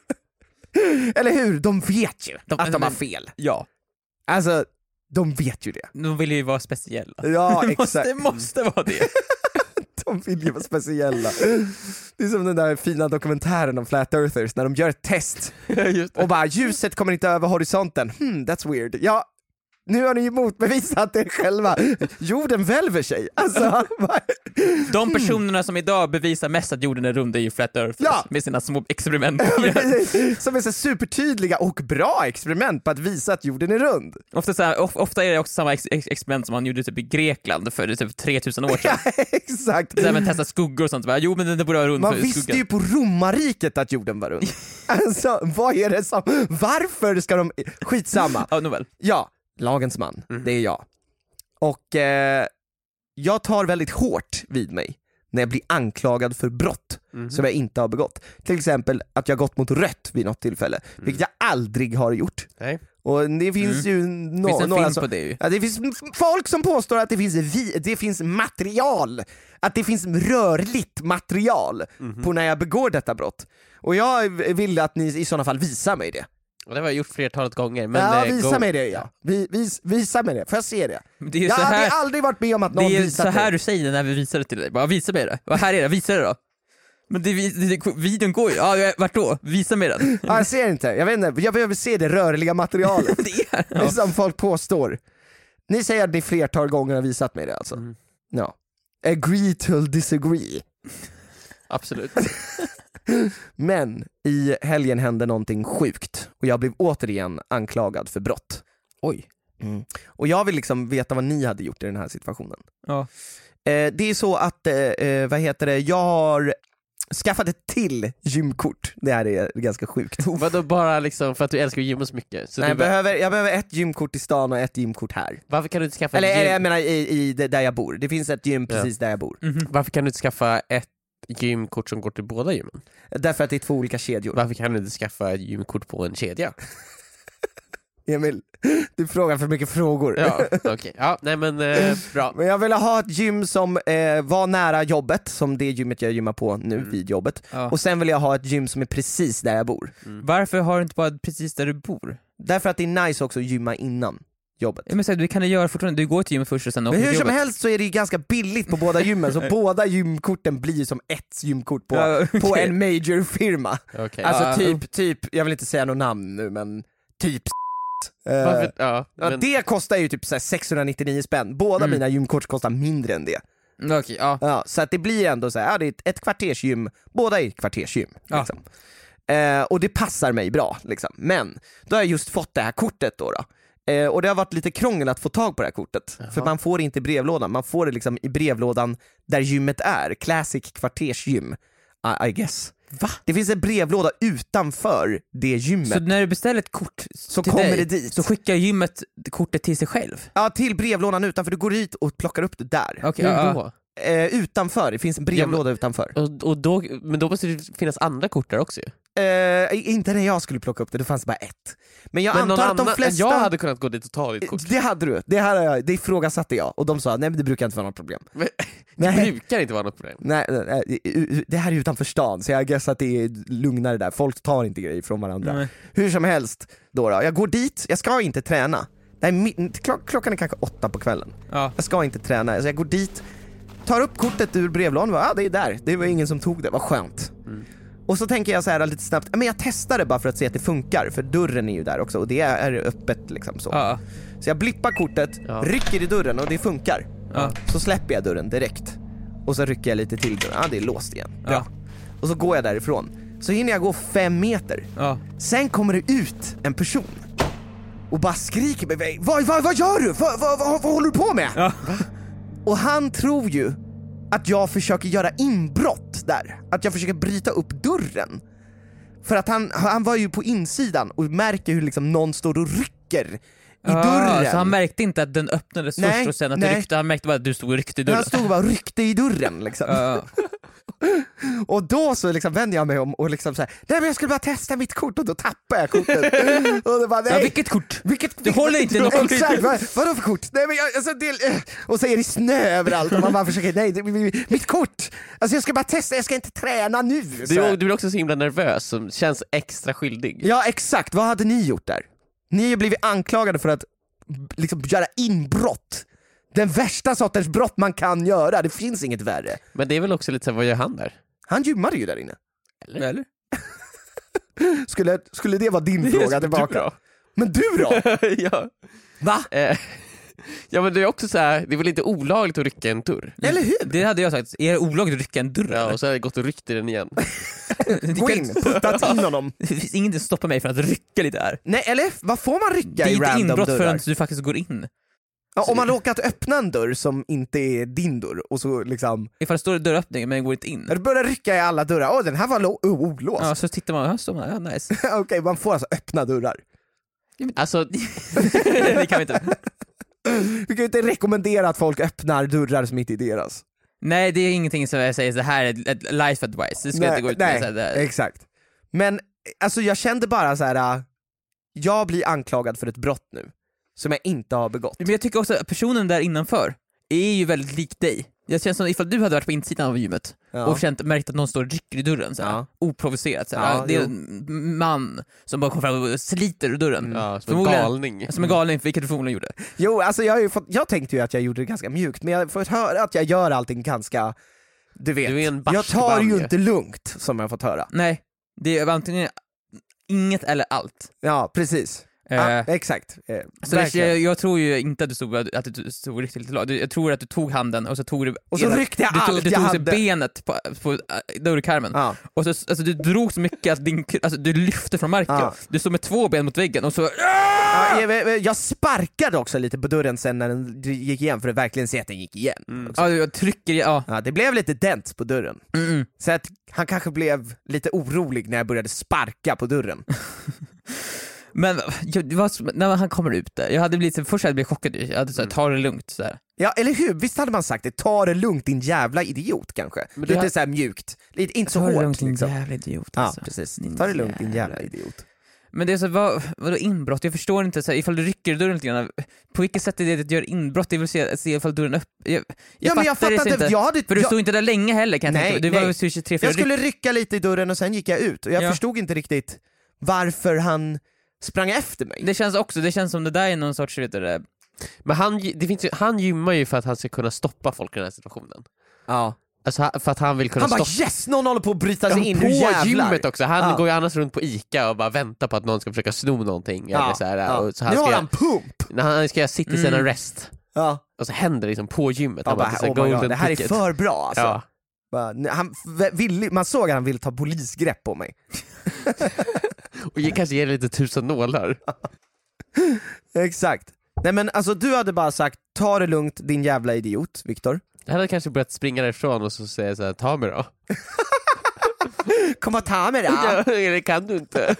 Eller hur? De vet ju De- att de har men- fel. Ja, Alltså, de vet ju det. de vill ju vara speciella. Ja, Det måste, exakt. det måste vara det. De vill ju vara speciella. Det är som den där fina dokumentären om Flat Earthers när de gör ett test och bara ljuset kommer inte över horisonten. Hmm, that's weird. Ja, nu har ni ju motbevisat det själva. Jorden välver sig. Alltså, vad- De personerna som idag bevisar mest att jorden är rund är ju flat earthers Ja. med sina små experiment. som är så supertydliga och bra experiment på att visa att jorden är rund. Ofta, så här, of, ofta är det också samma ex, ex, experiment som man gjorde typ i Grekland för typ tre tusen år sedan. Exakt. Så här, men testa skuggor och sånt. Bara, jo men den borde vara rund Man för visste skuggan. ju på romarriket att jorden var rund. Alltså, vad är det som... Varför ska de... Skitsamma. Ja, nåväl. Ja, lagens man, det är jag. Och eh, jag tar väldigt hårt vid mig när jag blir anklagad för brott mm. som jag inte har begått. Till exempel att jag gått mot rött vid något tillfälle, mm. vilket jag aldrig har gjort. Nej. Och det finns mm. ju no- finns några film som, på det ju. Ja, det finns folk som påstår att det finns, vi- det finns material, att det finns rörligt material mm. på när jag begår detta brott. Och jag vill att ni i sådana fall visar mig det. Och det har jag gjort flertalet gånger. Men ja, eh, visa go- mig det, ja. Vi, vis, visa mig det, får jag se det? Det är ju jag så hade här, aldrig varit med om att någon det är visat så här det. du säger när vi visar det till dig. Bara visa mig det. Och här är det, visa det då. Men det, det, det, videon går ju. Ja, vart då? Visa mig den. Ja, jag ser inte. Jag vet inte. Jag behöver se det rörliga materialet. det är, ja. Det är som folk påstår. Ni säger att ni flertal gånger har visat mig det alltså. Mm. Ja. Agree to disagree. Absolut. Men i helgen hände någonting sjukt och jag blev återigen anklagad för brott. Oj. Mm. Och jag vill liksom veta vad ni hade gjort i den här situationen. Ja. Eh, det är så att, eh, vad heter det, jag har skaffat ett till gymkort. Det här är ganska sjukt. Vadå, bara liksom för att du älskar att gymma så mycket? Så Nej, du jag, behöver, jag behöver ett gymkort i stan och ett gymkort här. Varför kan du inte skaffa Eller, ett eller gym? jag menar i, i det, där jag bor. Det finns ett gym precis ja. där jag bor. Mm-hmm. Varför kan du inte skaffa ett gymkort som går till båda gymmen? Därför att det är två olika kedjor. Varför kan du inte skaffa ett gymkort på en kedja? Emil, du frågar för mycket frågor. Ja, okej. Okay. Ja, nej men eh, bra. Men jag ville ha ett gym som eh, var nära jobbet, som det gymmet jag gymmar på nu mm. vid jobbet. Ja. Och sen vill jag ha ett gym som är precis där jag bor. Mm. Varför har du inte bara precis där du bor? Därför att det är nice också att gymma innan jobbet. Ja, men så, du kan göra fortfarande, du går till gymmet först och sen åker Men hur till som jobbet. helst så är det ju ganska billigt på båda gymmen, så båda gymkorten blir som ett gymkort på, ja, okay. på en major firma. Okay. Alltså ja. typ, typ, jag vill inte säga något namn nu men typ Varför? Uh, Ja, ja, men... det kostar ju typ så här sexhundranittionio spänn. Båda mm. mina gymkort kostar mindre än det. Okay, ja. Ja, så att det blir ändå så här, ja, det är ett kvartersgym, båda är ett kvartersgym ja. liksom. uh, Och det passar mig bra liksom. Men då har jag just fått det här kortet då, då. Uh, och det har varit lite krångel att få tag på det här kortet. Jaha. För man får det inte i brevlådan, man får det liksom i brevlådan där gymmet är. Classic kvartersgym, I, I guess. Va? Det finns en brevlåda utanför det gymmet. Så när du beställer ett kort så till kommer dig, det dit. så skickar gymmet kortet till sig själv? Ja, till brevlådan utanför. Du går dit och plockar upp det där. Okay, Hur ja. då? Eh, utanför, det finns en brevlåda ja, men, utanför. Och, och då, men då måste det finnas andra kort där också ju. Eh, inte när jag skulle plocka upp det, det fanns bara ett. Men jag men antar att de annan, flesta... Jag hade kunnat gå dit och ta ditt kort. Det hade du, det, här, det ifrågasatte jag. Och de sa, nej men det brukar inte vara något problem. Men, det nej. brukar inte vara något problem. Nej, nej, det här är utanför stan, så jag guess att det är lugnare där. Folk tar inte grejer från varandra. Nej. Hur som helst, då, då jag går dit, jag ska inte träna. Nej, klock, klockan är kanske åtta på kvällen. Ja. Jag ska inte träna, så jag går dit, tar upp kortet ur brevlådan och ja, ah, det är där. Det var ingen som tog det, vad skönt. Mm. Och så tänker jag så här lite snabbt, men jag testar det bara för att se att det funkar, för dörren är ju där också och det är öppet liksom så. Ja. Så jag blippar kortet, ja. rycker i dörren och det funkar. Ja. Så släpper jag dörren direkt. Och så rycker jag lite till dörren, ja det är låst igen. Bra. Ja. Och så går jag därifrån. Så hinner jag gå fem meter. Ja. Sen kommer det ut en person och bara skriker med mig, vad, vad, vad gör du? Vad, vad, vad, vad håller du på med? Ja. Och han tror ju att jag försöker göra inbrott där. Att jag försöker bryta upp dörren. För att han, han var ju på insidan och märker hur liksom någon står och rycker i ah, dörren. Så han märkte inte att den öppnades nej, först och sen att nej. det ryckte. Han märkte bara att du stod och ryckte i dörren. Han stod och bara ryckte i dörren liksom. Uh. Och då så liksom vänder jag mig om och liksom såhär, nej men jag skulle bara testa mitt kort, och då tappar jag kortet. Och det bara, nej. Ja, vilket kort? Vilket, du vilket, håller inte något kort. Exakt, vad, vadå för kort? Nej men jag, alltså, det, och så är det snö överallt och man bara försöker, nej det, mitt kort, alltså jag ska bara testa, jag ska inte träna nu. Du, du blir också så himla nervös, som känns extra skyldig. Ja exakt, vad hade ni gjort där? Ni har blivit anklagade för att liksom göra inbrott. Den värsta sortens brott man kan göra, det finns inget värre. Men det är väl också lite så, vad gör han där? Han gymmade ju där inne. Eller? Eller? skulle, skulle det vara din det fråga tillbaka? Du men du då? Ja. Va? Eh, ja men det är också så här, det är väl inte olagligt att rycka en dörr? Eller hur? Det hade jag sagt, är det olagligt att rycka en dörr? Ja, och så har jag gått och ryckt i den igen. Gå in, puttat in honom. Det finns ingenting som stoppar mig från att rycka lite här. Nej, eller vad får man rycka i random dörrar? Det är inte inbrott förrän du faktiskt går in. Ja, om man råkat öppna en dörr som inte är din dörr och så liksom... Ifall det står dörröppning men det går inte in. Du börjar rycka i alla dörrar, åh den här var lo- oh, olåst. Ja, så tittar man, här står man, ja nice. Okej, okay, man får alltså öppna dörrar. Alltså... det kan vi inte. Vi kan ju inte rekommendera att folk öppnar dörrar som inte är deras. Nej, det är ingenting som jag säger så här är ett life advice. Det ska Nej, inte gå ut nej, med så här. Exakt. Men alltså jag kände bara så här. Jag blir anklagad för ett brott nu som jag inte har begått. Men jag tycker också att personen där innanför är ju väldigt lik dig. Jag känns som ifall du hade varit på insidan av gymmet Ja. och känt, märkt att någon står och rycker i dörren så här, Ja. oprovocerat så här. Ja, Det är jo. en man som bara kommer fram och sliter ur dörren. Mm. Ja, som en Förmodligen- galning. Som en galning, vilket du förmodligen gjorde. Jo, alltså jag, har ju fått, jag tänkte ju att jag gjorde det ganska mjukt, men jag har fått höra att jag gör allting ganska, du vet, Du är en jag tar ju barskband, inte lugnt som jag har fått höra. Nej, det är antingen inget eller allt. Ja, precis. Eh, Ja, exakt. Eh, Så det, verkligen. jag, jag tror ju inte att du stod, att du stod riktigt lite lag. Jag tror att du tog handen och så tog du Och så ena- ryckte jag du tog, allt du jag tog så hade. benet på, på äh, dörrkarmen. Ja. Och så, alltså, du drog så mycket att din, alltså, du lyfte från marken. Ja. Du stod med två ben mot väggen och så... Ja, jag, jag sparkade också lite på dörren sen när den gick igen, för att verkligen se att den gick igen. Mm. också. Ja, jag trycker... Ja. Ja, det blev lite dent på dörren. Mm -mm. Så att han kanske blev lite orolig när jag började sparka på dörren. Men jag, det var, när han kommer ut där, jag hade blivit, först hade jag blivit chockad. Jag hade såhär, ta det lugnt så här. Ja, eller hur? Visst hade man sagt det? Ta det lugnt din jävla idiot kanske. Men det Lite här- så här mjukt. Lite, inte så Ta det hårt lugnt din liksom. jävla idiot Ja, alltså. precis. Din Ta det lugnt din jävla jävla- idiot. Men det är så, vad, vadå inbrott? Jag förstår inte, så här, ifall du rycker i dörren lite grann, på vilket sätt är det att göra inbrott? Det vill säga, se ifall dörren upp... Jag, jag Ja, men jag fattar det fattar så inte. Jag hade, För du jag, stod inte där länge heller kan jag Nej, tänka mig. Det var nej. väl tre, fyra jag skulle rycka lite i dörren och sen gick jag ut. Och jag Ja. förstod inte riktigt varför han sprang efter mig. Det känns också, det känns som det där är någon sorts, vet du det, Men han, det finns ju, han gymmar ju för att han ska kunna stoppa folk i den här situationen. Ja. Alltså han- för att han vill kunna Han bara stoppa... yes, någon håller på att bryta sig in, på nu jävlar. gymmet också, han Ja. går ju annars runt på Ica och bara väntar på att någon ska försöka sno någonting. Ja. Eller så här, Ja. och så Nu han har ska, han pump! när han ska göra citizen Mm. arrest, Ja. och så händer det liksom på gymmet. Jag Han bara, bara, så här, oh my God, golden det här är ticket. för bra alltså. Ja. Bara, nej, han ville, man såg att han ville ta polisgrepp på mig. Och ge, kanske ge lite tusen nålar. Exakt. Nej men alltså du hade bara sagt, ta det lugnt din jävla idiot, Viktor. Jag hade kanske börjat springa därifrån och så säga såhär, ta mig då. Kom och ta mig då. Ja, det kan du inte.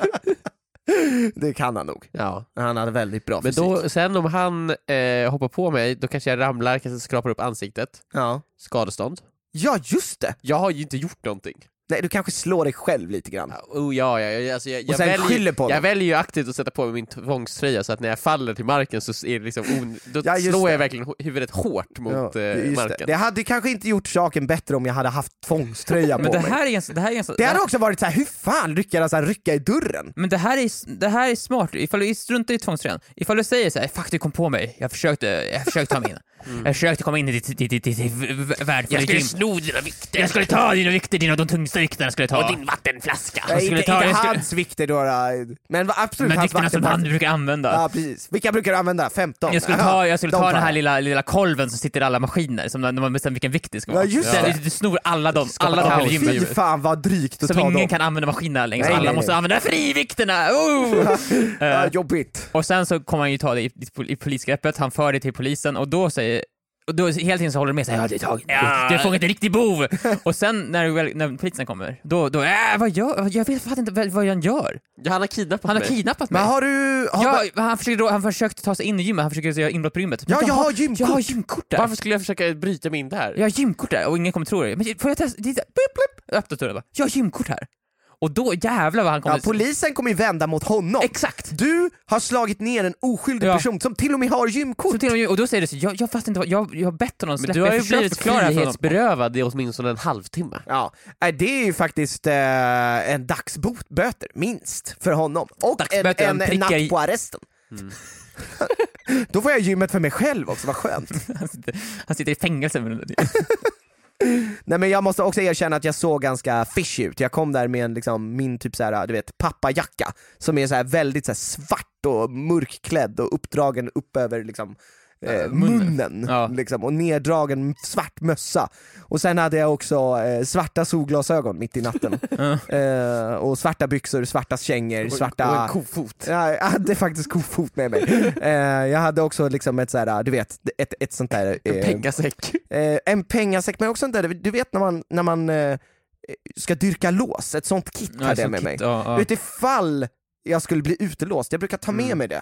Det kan han nog. Ja. Han hade väldigt bra Men fysik. då, sen om han eh, hoppar på mig, då kanske jag ramlar, kanske skrapar upp ansiktet. Ja. Skadestånd. Ja, just det! Jag har ju inte gjort någonting. Nej, du kanske slår dig själv lite grann. Oh, ja, ja, ja, alltså jag, Och jag, sen väljer, skyller på honom. jag väljer ju aktivt att sätta på mig min tvångströja så att när jag faller till marken så är det liksom on... då Ja, just slår det. jag verkligen huvudet hårt mot Ja, eh, just marken. det. Det hade kanske inte gjort saken bättre om jag hade haft tvångströja på men det mig. här är ganska, det här är ganska, Det hade också varit så här, hur fan rycker han rycka i dörren? men det här är, det här är smart, ifall du struntar i tvångströjan, ifall du säger så här, fuck du kom på mig, jag försökte, jag försökte ta mig in. Mm. Jag försökte komma in i ditt, ditt, ditt, ditt, ditt värdefulla gym. sno dina vikter! Jag skulle ta dina vikter, dina de tyngsta vikterna skulle jag ta. Och din vattenflaska! Jag skulle inte ta- inte jag skulle- hans vikter då, då, men absolut Men hans vikterna som han vattenflaska. brukar använda. Ja, precis. Vilka brukar du använda? femton? Jag skulle Ja, ta, jag skulle de ta tar den här jag. lilla, lilla kolven som sitter i alla maskiner, som när man bestämmer vilken vikt det ska vara. Ja, just Sen, det. Du, du snor alla dem, Skapa alla de här kaos. Fy gymmen. fan vad drygt att Så ta ingen dem. kan använda maskinerna längre, så Nej, alla nej, måste nej. använda frivikterna! Oh! Ja, Eh, jobbigt. och sen så kommer han ju ta det i, i, i polisgreppet, han för det till polisen och då säger och då hela tiden så håller de med sig, ja, det är taget. Ja, du har fångat en riktig bov! Och sen när, väl- när polisen kommer, då, då äh, vad gör, jag vet fan inte vad, vad han gör. Ja, han har kidnappat Han har mig. kidnappat mig. Men har du... Har Ja, han, försökte, han försökte ta sig in i gymmet, han försöker göra inbrott på gymmet. Ja, Men jag har gymkort. Jag har gymkort där. Varför skulle jag försöka bryta mig in där? Jag har gymkort där och ingen kommer tro det. Men får jag testa? Blip, blip. Öppna dörren bara. Jag har gymkort här. Och då jävlar vad han kommer... Ja, polisen kommer ju vända mot honom. Exakt! Du har slagit ner en oskyldig Ja. person som till och med har gymkort. Så till och, med, och då säger det så, jag, jag fattar inte vad, jag, jag har bett honom Men släppa, du har jag ju försöker blivit förklara det här för honom. frihetsberövad i åtminstone en halvtimme. Ja, nej, det är ju faktiskt eh, en dagsbot, böter, minst, för honom. Och en, Dagsböter, en, en prickar natt i- på arresten. Då får jag gymmet för mig själv också, vad skönt. Han sitter, han sitter i fängelse med det. Nej men jag måste också erkänna att jag såg ganska fishy ut. Jag kom där med en, liksom, min typ såhär, du vet, pappajacka som är såhär väldigt såhär svart och mörkklädd och uppdragen upp över liksom eh, munnen. munnen, Ja. liksom, och neddragen svart mössa. Och sen hade jag också eh, svarta solglasögon mitt i natten. eh, och svarta byxor, svarta kängor, svarta... Och en kofot. Ja, jag hade faktiskt kofot med mig. eh, jag hade också liksom ett såhär, du vet, ett, ett sånt där... En eh, pengasäck. Eh, en pengasäck, men också där, du vet när man, när man eh, ska dyrka lås, ett sånt kit hade jag med mig. Ja, ja. Utifall jag skulle bli utelåst, jag brukar ta med Mm. mig det.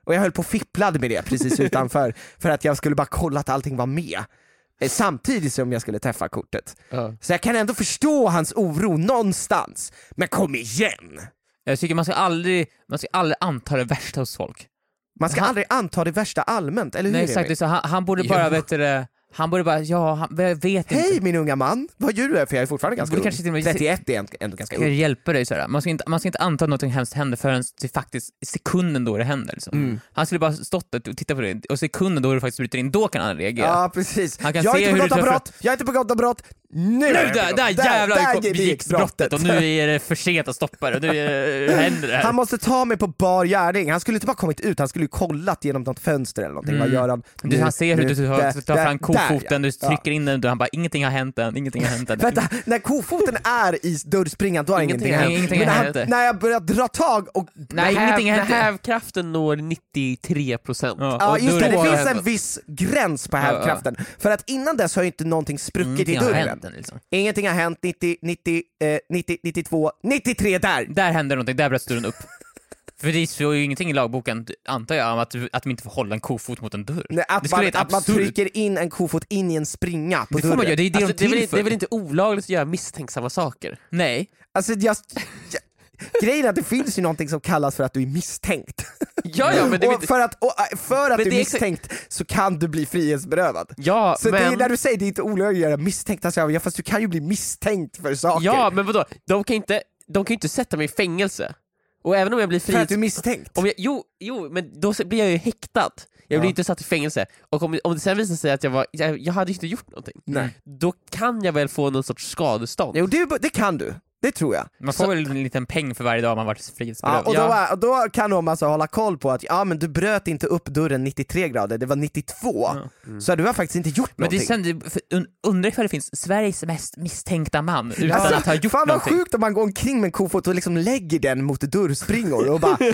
Och jag höll på och fipplade med det precis utanför för att jag skulle bara kolla att allting var med. Samtidigt som jag skulle träffa kortet. Ja. Så jag kan ändå förstå hans oro någonstans. Men kom igen! Jag tycker man ska aldrig, man ska aldrig anta det värsta hos folk. Man ska Han- aldrig anta det värsta allmänt, eller hur? Nej är det, exakt, det är så, han, han borde bara, Jo. vet du det, han borde bara, ja, han, jag vet Hej inte. min unga man, vad gör du? För jag är fortfarande ganska borde ung. kanske till och med- trettioett är ändå ganska Kan jag ung. hjälpa dig sådär? Man ska inte, man ska inte anta att något hemskt händer förrän till faktiskt sekunden då det händer. Liksom. Mm. Han skulle bara stått där och titta på det, och sekunden då det faktiskt bryter in, då kan han reagera. Ja precis. Han kan Jag har se inte hur begått du träffar- brott, jag har inte begått något brott. Nu, Nu, där, där jävlar där där begicks brottet och nu är det för sent att stoppa det, och nu är det, händer det här. Han måste ta mig på bar gärning. Han skulle inte bara kommit ut, han skulle ju kollat genom något fönster eller någonting. Mm. Vad gör han? Du, han ser hur nu, du tar, där, tar fram där, kofoten, där, du ja. trycker in den, och han bara ingenting har hänt än, ingenting har hänt än. Vänta, när kofoten är i dörrspringan då har ingenting, Ingenting hänt. ingenting Men har när, hänt. han, när jag börjar dra tag och... Nej, När ingenting häv, hänt. när hävkraften når nittiotre procent. Ja. Ja och just då det, är det det- finns en viss gräns på Ja, hävkraften. För att innan dess har ju inte någonting spruckit Ingenting i har dörren. hänt än, liksom. Ingenting har hänt, nittio, nittio, eh, nittio, nittiotvå, nittiotre där! Där händer någonting, där bröts dörren upp. För det står ju ingenting i lagboken, antar jag, om att, du- att de inte får hålla en kofot mot en dörr. Nej, det att, skulle man, vara att man absurt. trycker in en kofot in i en springa på Det får dörren. man göra, det är det Alltså, de det, är väl, till för. det är väl inte olagligt att göra misstänksamma saker? Nej. Alltså, jag, jag, grejen är att det finns ju någonting som kallas för att du är misstänkt. Ja, ja, men det är och inte... för att, och, äh, för att Men du är det är exakt- misstänkt så kan du bli frihetsberövad. Ja, Så det är men... när du säger det är inte olagligt att göra misstänkta saker, ja, fast du kan ju bli misstänkt för saker. Ja, men vadå? De kan inte, de kan ju inte sätta mig i fängelse. Och även om jag blir för att frihets... du är misstänkt. Om jag, jo, jo, men då blir jag ju häktad. Jag blir Ja. inte satt i fängelse. Och om, om det sen visar sig att jag var, jag, jag hade inte gjort någonting, Nej. då kan jag väl få någon sorts skadestånd. Jo, det, det kan du. Det tror jag. Man får Så- väl en liten peng för varje dag man varit Ja, frihetsberövad. och, då, Ja. och då kan de alltså hålla koll på att ja, men du bröt inte upp dörren nittiotre grader, det var nittiotvå. Mm. Så du har faktiskt inte gjort Men det någonting. är sen, det- för- un- undrar ifall det finns Sveriges mest misstänkta man utan Alltså, att ha gjort fan vad någonting. sjukt om man går omkring med en kofot och liksom lägger den mot dörrspringor och bara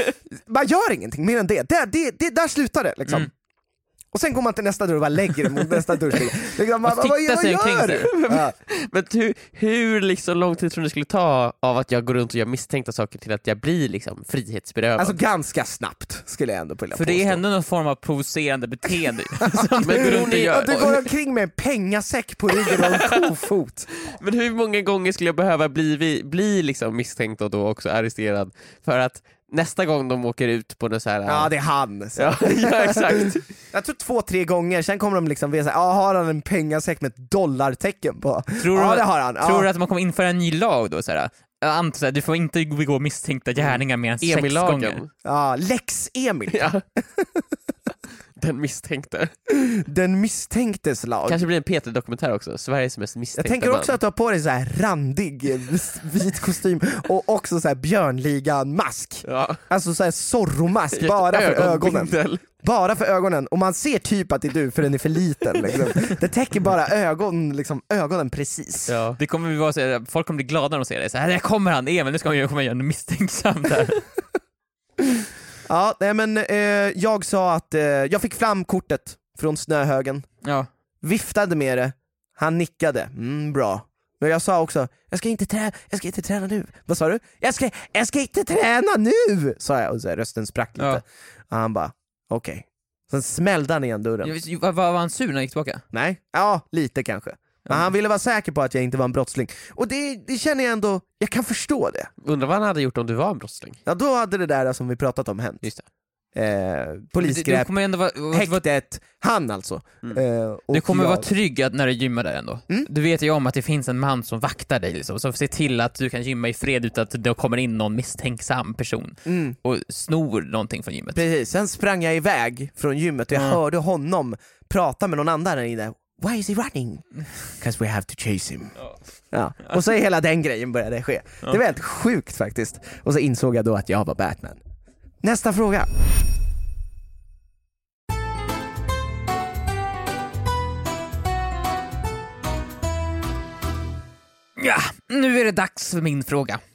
man gör ingenting mer än det. Det, det, det där slutar det liksom. Mm. Och sen går man till nästa dörr och bara lägger den mot nästa dörrspringa. Liksom, vad, Och vad, tittar vad sig gör omkring du? sig. Ja. Men hur, hur liksom lång tid tror du det skulle ta av att jag går runt och gör misstänkta saker till att jag blir liksom frihetsberövad? Alltså ganska snabbt skulle jag ändå vilja För det påstå. är ändå någon form av provocerande beteende som du Men går tror runt och ni- Ja, gör. du går omkring med en pengasäck på ryggen och en kofot. Men hur många gånger skulle jag behöva bli, vi- bli liksom misstänkt och då också arresterad för att nästa gång de åker ut på något så här... Ja, det är han. Så. ja, ja, exakt. Jag tror två, tre gånger, sen kommer de liksom veta, ja, har han en pengasäck med ett dollartecken på? Tror ja, du- det har han. Ja. Tror du att man kommer införa en ny lag då? Såhär? Jag antar såhär, du får inte begå misstänkta gärningar mer än sex gånger. Emil-lagen. Ja, Lex Emil. Ja. Den misstänkte. Den misstänktes lag. Kanske blir en P tre-dokumentär också, Sveriges mest Jag misstänkta tänker också man. att du har på dig så här randig eh, vit kostym och också så här björnligan-mask. Ja. Alltså så här Zorro-mask, bara för ögonen. Ögonbindel. Bara för ögonen, och man ser typ att det är du för den är för liten liksom. Det täcker bara ögon, liksom, ögonen precis. Ja. Det kommer ju vara så här, folk kommer bli glada när de ser det. Så här, där kommer han, Emil, nu ska man göra, kommer göra något misstänksamt där. Ja, nej men eh, jag sa att eh, jag fick fram kortet från snöhögen, Ja. viftade med det, han nickade, mm, bra. Men jag sa också, jag ska inte träna, jag ska inte träna nu. Vad sa du? Jag ska, jag ska inte träna nu, sa jag, och så här, rösten sprack lite. Ja. Och han bara, okej. Okay. Sen smällde han igen dörren. Jag visste- Var, var var han sur när han gick tillbaka? Nej, ja, lite kanske. Men han ville vara säker på att jag inte var en brottsling. Och det, det känner jag ändå, jag kan förstå det. Undrar vad han hade gjort om du var en brottsling. Ja, då hade det där som vi pratat om hänt. Just det. Eh, Du, du polisgrepp, kommer ändå vara, vara, häktet, han alltså. Mm. Eh, och du kommer jag, vara trygg att- när du gymmar där ändå. Mm. Du vet ju om att det finns en man som vaktar dig liksom, som ser till att du kan gymma i fred utan att det kommer in någon misstänksam person mm, och snor någonting från gymmet. precis, sen sprang jag iväg från gymmet och jag Mm. hörde honom prata med någon annan där inne. Why is he running? Because we have to chase him. Ja. Och så är hela den grejen började ske. Det var helt sjukt faktiskt. Och så insåg jag då att jag var Batman. Nästa fråga. Ja, nu är det dags för min fråga.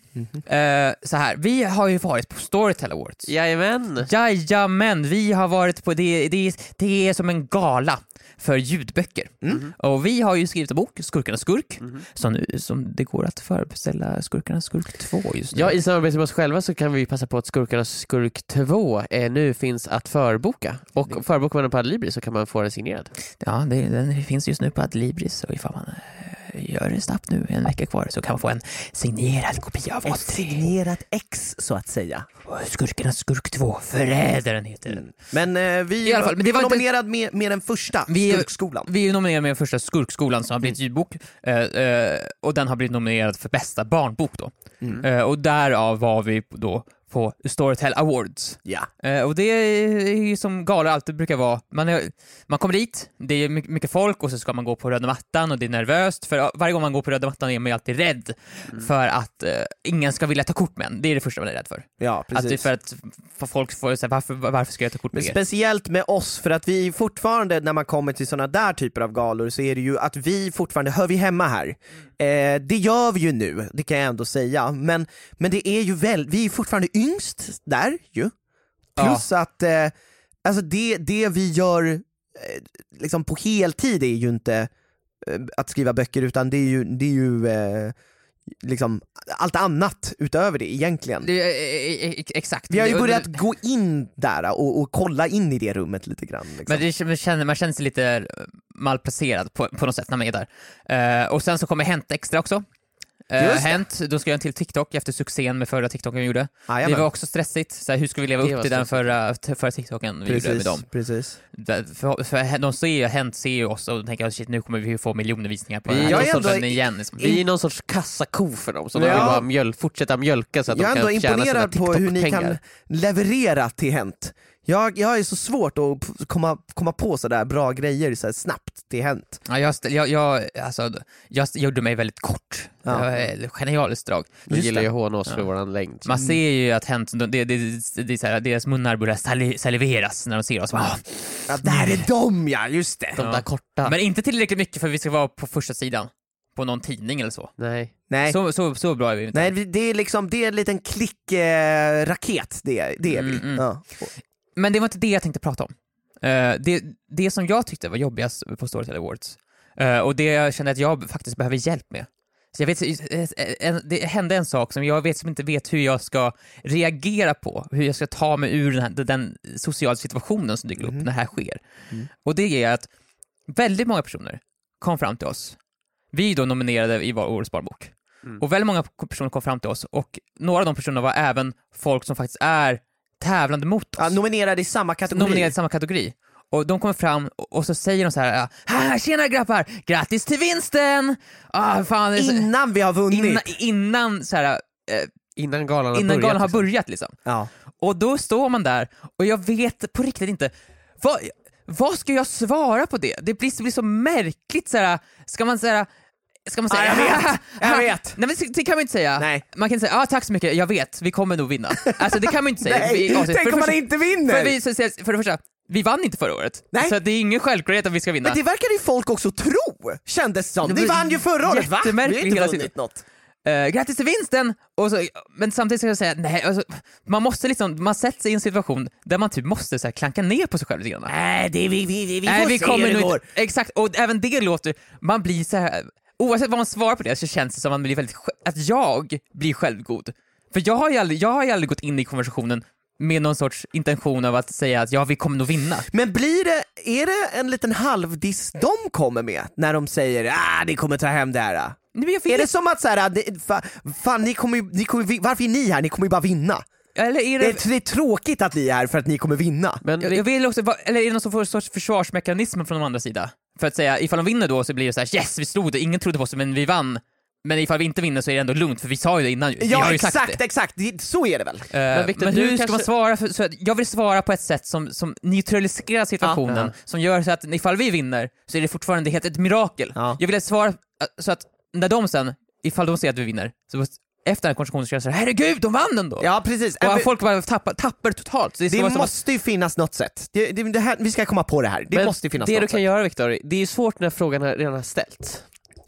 Mm-hmm. Uh, så här, vi har ju varit på Storytel Awards. Jajamän. Jajamän, vi har varit på det, det, det är som en gala för ljudböcker. Mm. Och vi har ju skrivit en bok, Skurkarnas skurk, Mm. som, nu, som det går att förbeställa Skurkarnas skurk två just nu. Ja, i samarbete med oss själva så kan vi passa på att Skurkarnas skurk två eh, nu finns att förboka. Och förbokar man den på Adlibris så kan man få den signerad. Ja, det, den finns just nu på Adlibris, och ifall man eh, gör det snabbt nu, en vecka kvar, så kan man få en signerad kopia av oss tre. Signerat ex så att säga. Skurkarnas skurk två, Förrädaren heter den. Men eh, vi, I alla fall, men vi det var var inte- nominerad med, med den första, Vi är- Skurkskolan. Vi är nominerade med den första Skurkskolan som har blivit ljudbok, eh, eh, och den har blivit nominerad för bästa barnbok då. Mm. Eh, och därav var vi då på Storytel Awards. Ja. Eh, och det är ju som galor alltid brukar vara. Man, är, man kommer dit, det är mycket, mycket folk, och så ska man gå på röda mattan, och det är nervöst, för varje gång man går på röda mattan är man ju alltid rädd för att eh, ingen ska vilja ta kort med en. Det är det första man är rädd för. Ja, Att det är precis. för att för folk får säga, varför, varför ska jag ta kort Men med er? speciellt med oss, för att vi fortfarande, när man kommer till såna där typer av galor, så är det ju att vi fortfarande, hör vi hemma här? Eh, det gör vi ju nu, det kan jag ändå säga, men, men det är ju väl, vi är fortfarande yngst där ju. Plus att eh, alltså det, det vi gör eh, liksom på heltid är ju inte eh, att skriva böcker, utan det är ju, det är ju eh, liksom allt annat utöver det egentligen. Det, är- är- är- exakt. Vi har ju Och- börjat gå in där och, och kolla in i det rummet lite grann. Liksom. Men det, man, känner, man känner sig lite malplacerad på, på något sätt när man är där. Uh, och sen så kommer Hänt Extra också. Uh, Just det. Hänt, då ska jag göra en till TikTok efter succén med förra TikToken vi gjorde. Jajamän. Det var också stressigt. Så här, hur ska vi leva Det upp var till den stressigt. förra, t- förra TikToken vi gjorde med Precis, dem? precis. För, för de ser ju, Hänt ser ju oss, och de tänker att shit, nu kommer vi få miljoner visningar på Vi- den här jag är konsorten ändå- igen. Liksom. Vi är någon sorts kassako för dem, så de Ja. vill bara mjöl, fortsätta mjölka så att Jag är de ändå kan tjäna sina imponerad på hur ni kan TikTok-pengar. leverera till Hänt. Jag, jag är så svårt att p- komma, komma på sådär bra grejer så här snabbt till Hänt. Ja, jag, ställ- jag, jag, alltså, jag gjorde mig väldigt kort. Ja. Det var ett genialiskt drag. De Just gillar det. ju håna oss för Ja. våran längd. Man ser ju att Hänt, det, det, det, det är så här, deras munnar börjar sali- saliveras när de ser oss. Ah. Ja, där är de ja, just det. De Ja. där korta. Men inte tillräckligt mycket för att vi ska vara på första sidan på någon tidning eller så. Nej. Nej, Så, så, så bra är vi inte. Nej vi- det är liksom, det är en liten klick eh, raket, det, det är vi. Mm, mm. Ja. Men det var inte det jag tänkte prata om. Eh, det, det som jag tyckte var jobbigast på Storytel Awards, eh, och det jag kände att jag faktiskt behöver hjälp med. Så jag vet, eh, en, det hände en sak som jag vet, som inte vet hur jag ska reagera på, hur jag ska ta mig ur den, här, den sociala situationen som dyker upp Mhm. när det här sker. Mm. Och det är att väldigt många personer kom fram till oss. Vi är då nominerade i vår årets barnbok. Mm. Och väldigt många personer kom fram till oss, och några av de personerna var även folk som faktiskt är tävlande mot oss. Ja, nominerade i samma kategori. Nominerade i samma kategori. Och de kommer fram och, och så säger de så här: ah, tjena grabbar, grattis till vinsten! Ah, fan, det är så- Innan vi har vunnit. innan, innan, så här, eh, Innan galan har innan börjat. galan har liksom. börjat liksom. Ja. Och då står man där, och jag vet på riktigt inte, vad, vad ska jag svara på det? Det blir, det blir så märkligt, så här, ska man säga Ska man säga? Ja, jag vet, jag vet. Nej, men det kan man inte säga. Nej. Man kan säga, ja ah, tack så mycket, jag vet, vi kommer nog vinna. Alltså det kan man inte säga. Nej, Vi- alltså, tänk för det om man första- inte vinner! För, vi, så, så- för det första, vi vann inte förra året. Nej. Så det är ingen självklarhet att vi ska vinna. Men det verkade ju folk också tro, kändes som. Det Ni var vann ju förra året, va? Vi har jättemärkligt inte hela vunnit tiden. något. Eh, grattis till vinsten! Och så, men samtidigt ska jag säga, nej, alltså, man måste liksom, man sätter sig i en situation där man typ måste så här, klanka ner på sig själv lite grann. Nej, det, vi, vi, vi, vi Nej, får vi se kommer hur det nog går. inte, exakt, och även det låter, man blir så här, oavsett vad man svarar på det så känns det som att man blir väldigt, sj- att jag blir självgod. För jag har ju aldrig, jag har ju aldrig gått in i konversationen med någon sorts intention av att säga att ja, vi kommer nog vinna. Men blir det, är det en liten halvdiss de kommer med när de säger ah, ni kommer ta hem det här? Nej, men jag vet Är det inte. som att så här, det, fa, fan, ni kommer, ju- ni kommer, vi- varför är ni här? Ni kommer ju bara vinna. Eller är Det det, är, det är tråkigt att ni är här för att ni kommer vinna. Men jag, jag vill också, va- eller är det någon sorts- sorts försvarsmekanism från de andra sida? För att säga, ifall de vinner då så blir det så här: yes, vi slog det, ingen trodde på oss, men vi vann. Men ifall vi inte vinner så är det ändå lugnt, för vi sa ju det innan. Vi har Ja ju sagt exakt, det. exakt, det, så är det väl. Eh, Men Victor, men du hur ska kanske- man svara? För, så att jag vill svara på ett sätt som, som neutraliserar situationen, Ja, ja. som gör så att ifall vi vinner så är det fortfarande helt ett mirakel. Ja. Jag vill svara eh, så att när de sen, ifall de ser att vi vinner, så efter den här konversationen så känns det så här: herregud, de vann ändå! Ja precis. Och Äh, folk bara tappar, tappar totalt. Så det, ska det vara som att- måste ju finnas något sätt. Det, det, det här, vi ska komma på det här. Det Men måste ju finnas det något du kan sätt. göra, Viktor, det är ju svårt när frågan har- redan har ställts.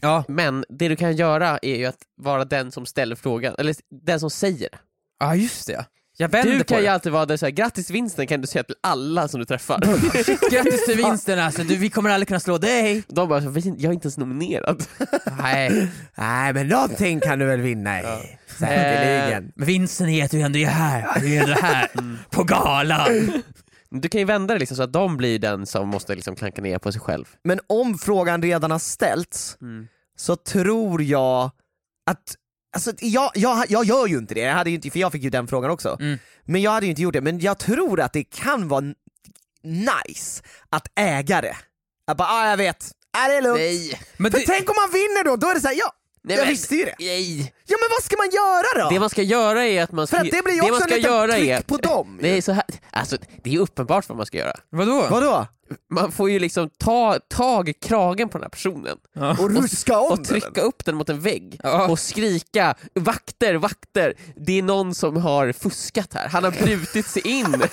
Ja, Men det du kan göra är ju att vara den som ställer frågan, eller den som säger det. ja just det. Jag vänder Du på kan det. ju alltid vara där så här, grattis vinsten kan du säga till alla som du träffar. Grattis till vinsten alltså, du, vi kommer aldrig kunna slå dig. De bara, jag är inte ens nominerad. Nej, Nej, men någonting kan du väl vinna i. Säkerligen. men vinsten är att du ändå är här, du är ändå här på galan. Du kan ju vända det liksom så att de blir den som måste liksom klanka ner på sig själv. Men om frågan redan har ställts Mm. så tror jag att alltså, jag, jag, jag gör ju inte det, jag hade ju inte, för jag fick ju den frågan också. Mm. Men jag hade ju inte gjort det, men jag tror att det kan vara n- nice att äga det. Jag bara, ah, jag vet, ah, det är lugnt. Nej. Men För det, tänk om man vinner då, då är det såhär, ja, Nej, jag men- visste ju det. Nej. Ja men vad ska man göra då? Det man ska göra är att man ska, För att det blir ju man också ska en liten göra tryck är, på dem. det är så här, alltså det är uppenbart vad man ska göra. vadå? Vadå? Man får ju liksom ta tag i kragen på den här personen Ja. Och ruska om och den? trycka upp den mot en vägg Ja. och skrika vakter, vakter, det är någon som har fuskat här, han har brutit sig in.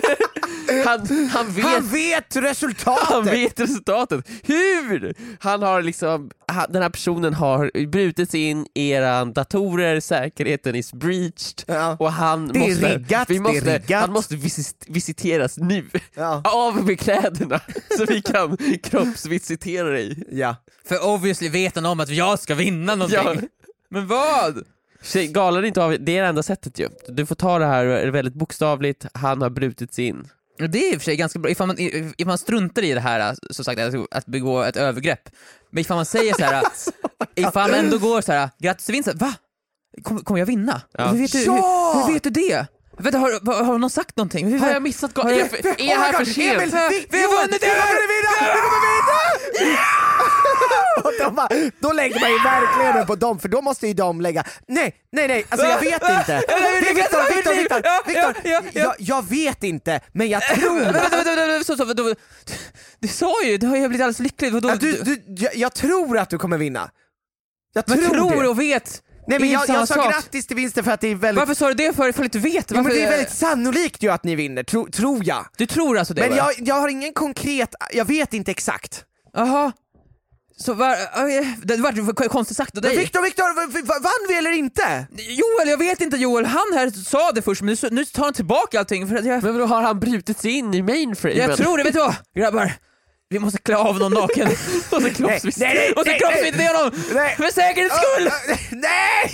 han, han vet Han vet resultatet! Han vet resultatet. Hur? Han har liksom, han, den här personen har brutit sig in i eran datorer, säkerheten is breached Ja. och han Det är måste, riggat, vi det är måste, riggat. han måste visit, visiteras nu. Ja. Av med kläderna så vi kan kroppsvisitera dig. Ja. För obviously vet han om att jag ska vinna någonting. Ja. Men vad? Tjej, galar inte av, det är det enda sättet ju. Du får ta det här väldigt bokstavligt, han har brutit sig in. Det är i och för sig ganska bra, ifall man, ifall man struntar i det här, som sagt, att begå ett övergrepp. Men ifall man säger så här, ifall man ändå går så här, grattis till vinsten, va? Kommer, kommer jag vinna? Ja. Hur, vet du, Ja! hur, hur vet du det? Vänta, har, har, har någon sagt någonting? Hur, Har jag missat galan? Är, jag för- är jag här för sent? Emil, vi, vi har vunnit det här! Vi kommer vinna! Vi kommer vinna! Och de bara, då lägger man ju verkligen det på dem, för då måste ju de lägga, nej, nej, nej, alltså jag vet inte. Viktor, Viktor, Viktor, Viktor, ja, ja. jag, jag vet inte, men jag tror Vänta, vänta, vänta, vänta, så, så, du, du sa ju, du har ju blivit alldeles lycklig. Då, att du, du, jag, jag tror att du kommer vinna. Jag men tror, tror det. och vet. Nej men är jag, inte samma jag sa sak. grattis till vinsten för att det är väldigt, Varför sa du det för ifall du inte vet? ja, men Varför, det är väldigt sannolikt ju att ni vinner, tro, tror jag. Du tror alltså det? Men va? jag, jag har ingen konkret, jag vet inte exakt. Jaha. Så var, äh, det var konstigt sagt av dig. Viktor, Viktor, v- v- vann vi eller inte? Joel, jag vet inte Joel, han här sa det först men nu, nu tar han tillbaka allting för att jag, Men då har han brutit sig in i mainframe? jag tror det, vet du vad? Grabbar, vi måste klä av någon naken. Och så kroppsvis. Nej, nej, Och så nej, kroppsvisitera honom! nej. För säkerhets skull! Nej!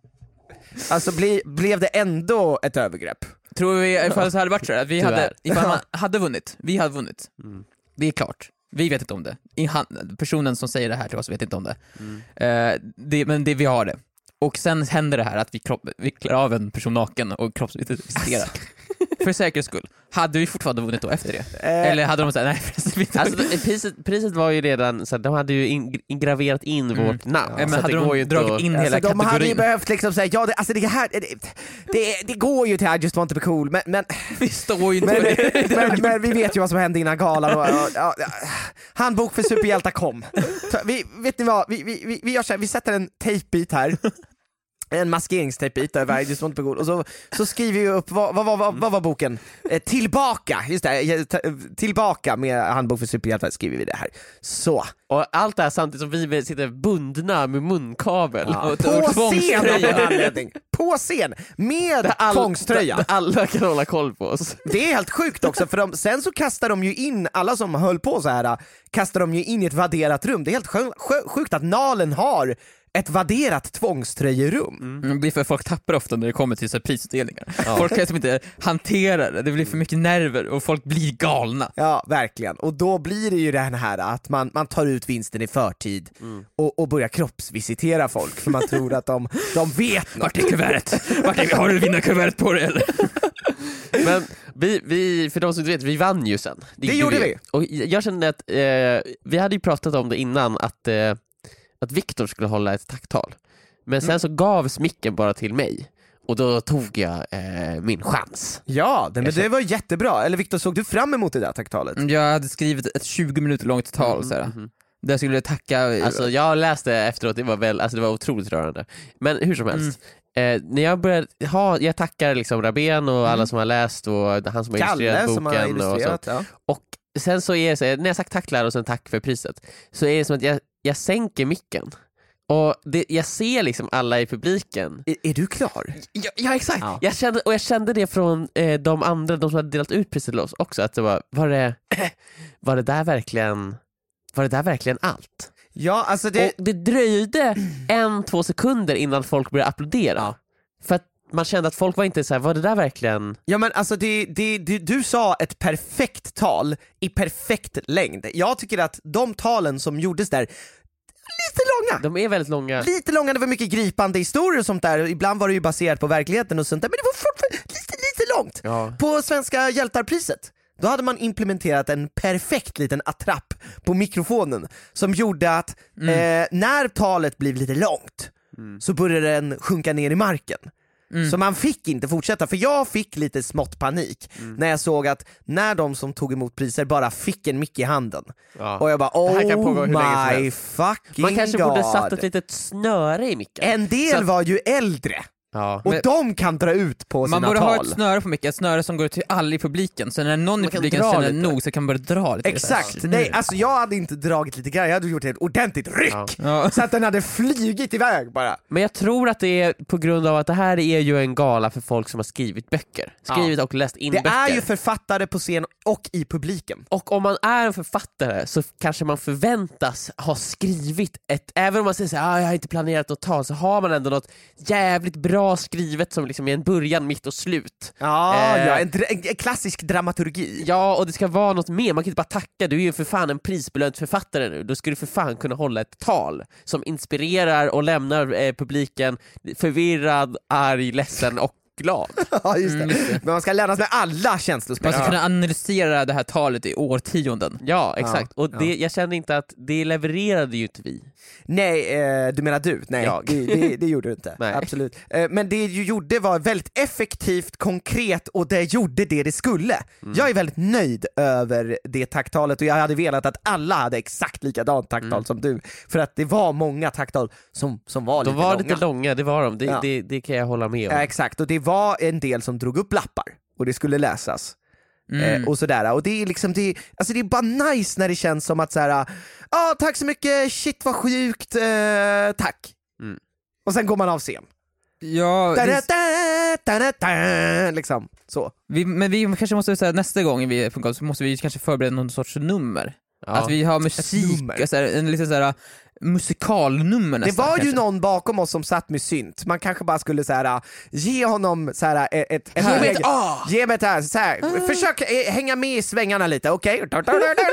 Alltså bli, blev det ändå ett övergrepp? Tror vi ifall det hade varit så här, att vi Tyvärr. hade, ifall man hade vunnit, vi hade vunnit. Mm. Det är klart. Vi vet inte om det. I han, personen som säger det här till oss vet inte om det. Mm. Eh, det men det, vi har det. Och sen händer det här att vi, kropp, vi klär av en person naken och kroppsvisiterar. Alltså. För säkerhets skull. Hade vi fortfarande vunnit då efter det? Eh, Eller hade de sagt nej förresten vi inte Alltså, det- priset, priset var ju redan, så här, de hade ju in, ingraverat in Mm. vårt namn. Ja, så men att hade det går ju de inte dragit att- in hela alltså, de hade ju kategorin? behövt liksom säga, ja det, alltså det här, det, det, det går ju till I just want to be cool, men, men, Vi står ju inte men, för det. men, men vi vet ju vad som hände innan galan och, och, ja, ja, handbok för superhjältar kom. Vi, vet ni vad, vi, vi, vi, vi gör så här, vi sätter en tejpbit här, en maskeringstejpbit över I just want to be cool, och så, så skriver vi upp, vad, vad, vad, vad, vad var boken? Eh, tillbaka, just det, t- tillbaka med handbok för superhjältar skriver vi det här. Så. Och allt det här samtidigt som vi sitter bundna med munkabel. Ja. Och- På och scen tvångströja. av någon anledning. På scen, med All- tvångströja. där alla kan hålla koll på oss. Det är helt sjukt också, för de, sen så kastar de ju in, alla som höll på så här kastar de ju in i ett vadderat rum. Det är helt sjö, sjö, sjukt att Nalen har ett vadderat tvångströjerum. Mm, det blir för folk tappar ofta när det kommer till så här prisutdelningar. Folk kan liksom inte hantera det, det blir för mycket nerver och folk blir galna. Ja, verkligen. Och då blir det ju det här att man, man tar ut vinsten i förtid Mm. och, och börjar kroppsvisitera folk, för man tror att de, de vet något. Vart är kuvertet? Vart är, har du vinnarkuvertet på dig eller? Men vi, vi, för de som inte vet, vi vann ju sen. Det gjorde gjorde vi. vi. Och jag kände att, eh, vi hade ju pratat om det innan, att, eh, att Viktor skulle hålla ett tacktal. Men sen Mm. så gavs micken bara till mig. Och då tog jag eh, min chans. Ja, det, men Jag det var jättebra. Eller Viktor, såg du fram emot det där tacktalet? Jag hade skrivit ett tjugo minuter långt tal så här. Mhm. Där jag skulle tacka. Alltså jag läste efteråt, det var väl, alltså det var otroligt rörande. Men hur som helst, eh, när jag började ha, jag tackar liksom Rabén och alla som har läst och han som har Kalle illustrerat som har boken och illustrerat, sånt. ja. Och sen så är det så, när jag sagt tack Clara och sen tack för priset, så är det som att jag, jag sänker micken Och det, jag ser liksom alla i publiken. Är, är du klar? Ja, ja exakt. Ja. Jag kände, och jag kände det från eh, de andra, de som hade delat ut priset till oss också, att det var, var det, var det där verkligen, var det där verkligen allt? Ja, alltså det... Och det dröjde en, två sekunder innan folk började applådera. Ja. För att man kände att folk var inte så här, var det där verkligen... Ja men alltså det, det, det, du sa ett perfekt tal i perfekt längd. Jag tycker att de talen som gjordes där, lite långa. De är väldigt långa. Lite långa, det var mycket gripande historier och sånt där. Ibland var det ju baserat på verkligheten och sånt där, men det var fortfarande lite, lite långt. Ja. På Svenska hjältarpriset, då hade man implementerat en perfekt liten attrapp på mikrofonen som gjorde att mm. eh, när talet blev lite långt mm. så började den sjunka ner i marken. Mm. Så man fick inte fortsätta, för jag fick lite smått panik mm. när jag såg att när de som tog emot priser bara fick en mick i handen. Ja. Och jag bara, oh my fucking Man kanske God. borde satt ett litet snöre i micken. En del att... var ju äldre. Ja. Och men, de kan dra ut på sina tal. Man borde ha ett snöre på mycket, ett snöre som går till alla i publiken. Så när någon i publiken känner lite. nog så kan man börja dra lite. Exakt, nej, alltså jag hade inte dragit lite grann, jag hade gjort ett ordentligt ryck ja. så att den hade flygit iväg bara. Men jag tror att det är på grund av att det här är ju en gala för folk som har skrivit böcker. Skrivit ja. och läst in det böcker. Det är ju författare på scen och i publiken. Och om man är en författare så kanske man förväntas ha skrivit ett, även om man säger såhär, ah, jag har inte planerat något tal, så har man ändå något jävligt bra skrivet som liksom är en början, mitt och slut. Ja, eh, ja en, en, en klassisk dramaturgi. Ja, och det ska vara något mer. Man kan inte bara tacka, du är ju för fan en prisbelönt författare nu. Då ska du för fan kunna hålla ett tal som inspirerar och lämnar eh, publiken förvirrad, arg, ledsen och glad. Ja, just det. Mm, just det. Men man ska lära sig med alla känslospel. Man ska kunna analysera det här talet i årtionden. Ja, exakt. Ja, och det, ja. jag kände inte att det levererade ju inte vi. Nej, eh, du menar du? Nej, Jag. det, det, det gjorde du inte. Nej. Absolut. Eh, men det du gjorde var väldigt effektivt, konkret och det gjorde det det skulle. Mm. Jag är väldigt nöjd över det tacktalet och jag hade velat att alla hade exakt likadant tacktal mm. som du. För att det var många tacktal som, som var de lite var långa. lite långa, det var de. Det, ja. det, det kan jag hålla med om. Ja, exakt, och det var en del som drog upp lappar och det skulle läsas. Mm. Eh, och sådär, och det är liksom det, alltså det är bara nice när det känns som att såhär, ja ah, tack så mycket, shit vad sjukt, eh, tack mm. och sen går man av scen. Ja, da, det... da, da, da, da, liksom så. Vi, men vi kanske måste säga nästa gång vi är på gång så måste vi kanske förbereda någon sorts nummer. Ja. Att vi har musik, så här, en liten såhär musikalnummer nästan. Det var kanske. ju någon bakom oss som satt med synt. Man kanske bara skulle så här, ge honom så här, ett, ett, ge mig ett ah! Ge mig ett här, så här. Uh. Försök eh, hänga med i svängarna lite, okej? Okay?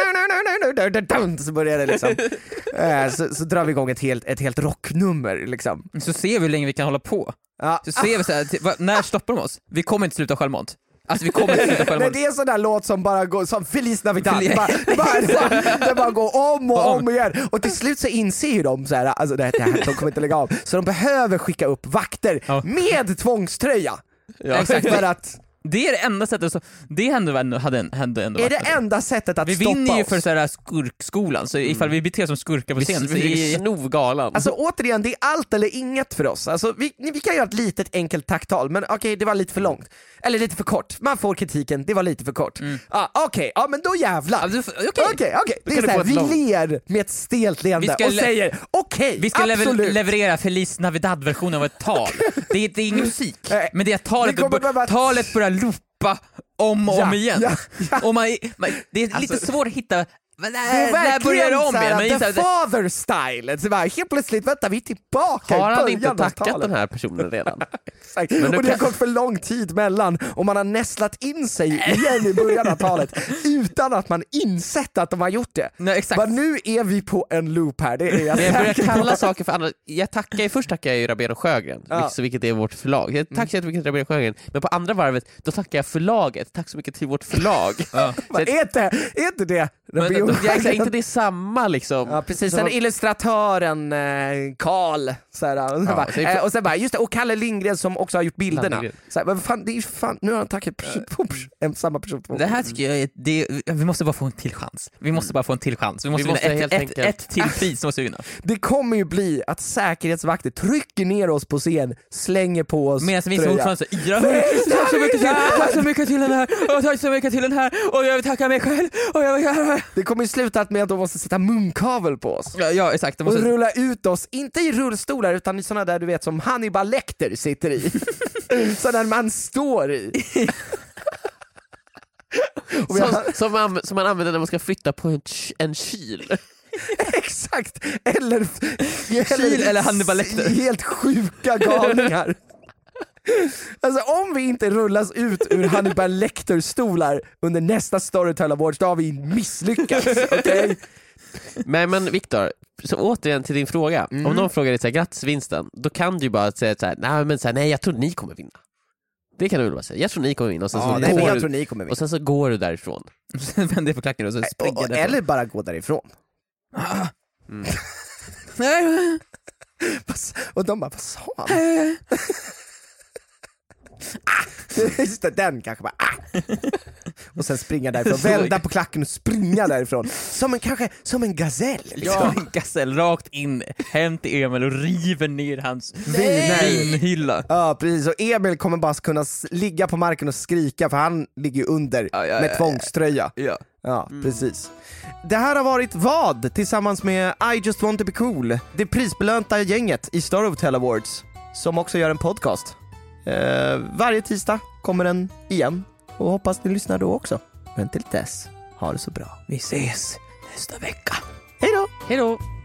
Så börjar det liksom. eh, så, så drar vi igång ett helt, ett helt rocknummer liksom. Så ser vi hur länge vi kan hålla på. Ja. Så ser vi så här, t- va, när stoppar de oss? Vi kommer inte sluta självmant. Alltså vi kommer inte sluta självmant. Nej, det är en sån där låt som bara går som Feliz Navidad. Det bara, det bara, det bara, det bara går om och om igen. Och till slut så inser ju de så här, alltså det här, de kommer inte lägga av. Så de behöver skicka upp vakter ja. med tvångströja. Ja, exakt. För att det är det enda sättet, så det hände ändå, hade, hände ändå är det enda sättet att vi stoppa oss. Vi vinner ju för så här skurkskolan, så ifall vi beter som skurkar på scen så är det snovgalan. Alltså återigen, det är allt eller inget för oss. Alltså, vi, vi kan göra ett litet enkelt tacktal, men okej, okay, det var lite för långt. Eller lite för kort. Man får kritiken, det var lite för kort. Mm. Ah, okej, okay. ja men då jävlar. Okej, okej. Okay. Okay, okay. Det är så här, vi långt. ler med ett stelt leende och le- säger okej, okay, vi ska absolut. lever- leverera Feliz Navidad-version av ett tal. Det är, det är ingen musik, men det är talet, det bör- bara... talet börjar loopa om och ja, om igen. Ja, ja. Och man, man, det är lite alltså, svårt att hitta. Men det är verkligen om såhär, igen, men the father style. Så bara, helt plötsligt, vänta, vi är tillbaka. Har han inte tackat den här personen redan? Exakt. Men och det har gått för lång tid mellan och man har nästlat in sig igen i början av talet utan att man insett att de har gjort det. Nej, exakt. Men nu är vi på en loop här, det är jag jag börjar kalla saker för andra. Jag tackar ju, först tackar jag ju Rabén och Sjögren, ja. vilket är vårt förlag. Jag tackar så mm. mycket till Rabén och Sjögren, men på andra varvet då tackar jag förlaget. Tack så mycket till vårt förlag. Ja. Så är inte är inte det Rabén och Sjögren? Inte det samma liksom. Ja, precis. Sen illustratören eh, Karl så här, och, ja, bara, eh, och sen bara just det, och Kalle Lindgren som också har gjort bilderna. Så här, men fan, det är fan, nu har han tackat person, en samma person. Det här tycker jag är, det, vi måste bara få en till chans. Vi måste bara få en till chans. Vi måste, vi måste vinna ett, helt ett, ett, ett till pris måste vi vinna. Det kommer ju bli att säkerhetsvakter trycker ner oss på scen, slänger på oss medan vi fortfarande så yra. Tack så mycket till, tack så mycket till den här. Och tack så mycket till den här. Och jag vill tacka mig själv. Och jag vill, Det kommer ju sluta med att de måste sätta munkavel på oss. Ja, ja exakt. De måste... Och rulla ut oss, inte i rullstolar utan i såna där du vet som Hannibal Lecter sitter i. Så där man står i. Som, har... som, man, som man använder när man ska flytta på en, en kyl. Exakt, eller, kyl eller Hannibal Lecter. Helt sjuka galningar. Alltså om vi inte rullas ut ur Hannibal Lecter-stolar under nästa Storytel Awards, då har vi misslyckats, okej? Okay? Men, men Viktor, så återigen till din fråga. Mm. Om någon frågar dig så här, grattis vinsten, då kan du ju bara säga så här, nej men så här, nej jag tror ni kommer vinna. Det kan du väl bara säga, jag tror ni kommer vinna och sen, ja, så, nej, går jag du, tror ni kommer vinna. Och sen så går du därifrån. Sen vänder på klacken och så springer och, och, eller bara gå därifrån. Mm. Och de bara, vad sa han? ah, just det, den kanske bara ah. Och sen springa därifrån, vända på klacken och springa därifrån. Som en, kanske, som en gazell liksom. Ja, en gazell rakt in, hem till Emil och river ner hans vinhylla. Ja, precis, och Emil kommer bara kunna ligga på marken och skrika för han ligger ju under ja, ja, med tvångströja. Ja, ja mm. precis. Det här har varit vad? Tillsammans med I Just Want To Be Cool, det prisbelönta gänget i Storytel Awards, som också gör en podcast. Uh, varje tisdag kommer den igen. Och hoppas ni lyssnar då också. Men till dess, ha det så bra. Vi ses nästa vecka. Hej då! Hej då!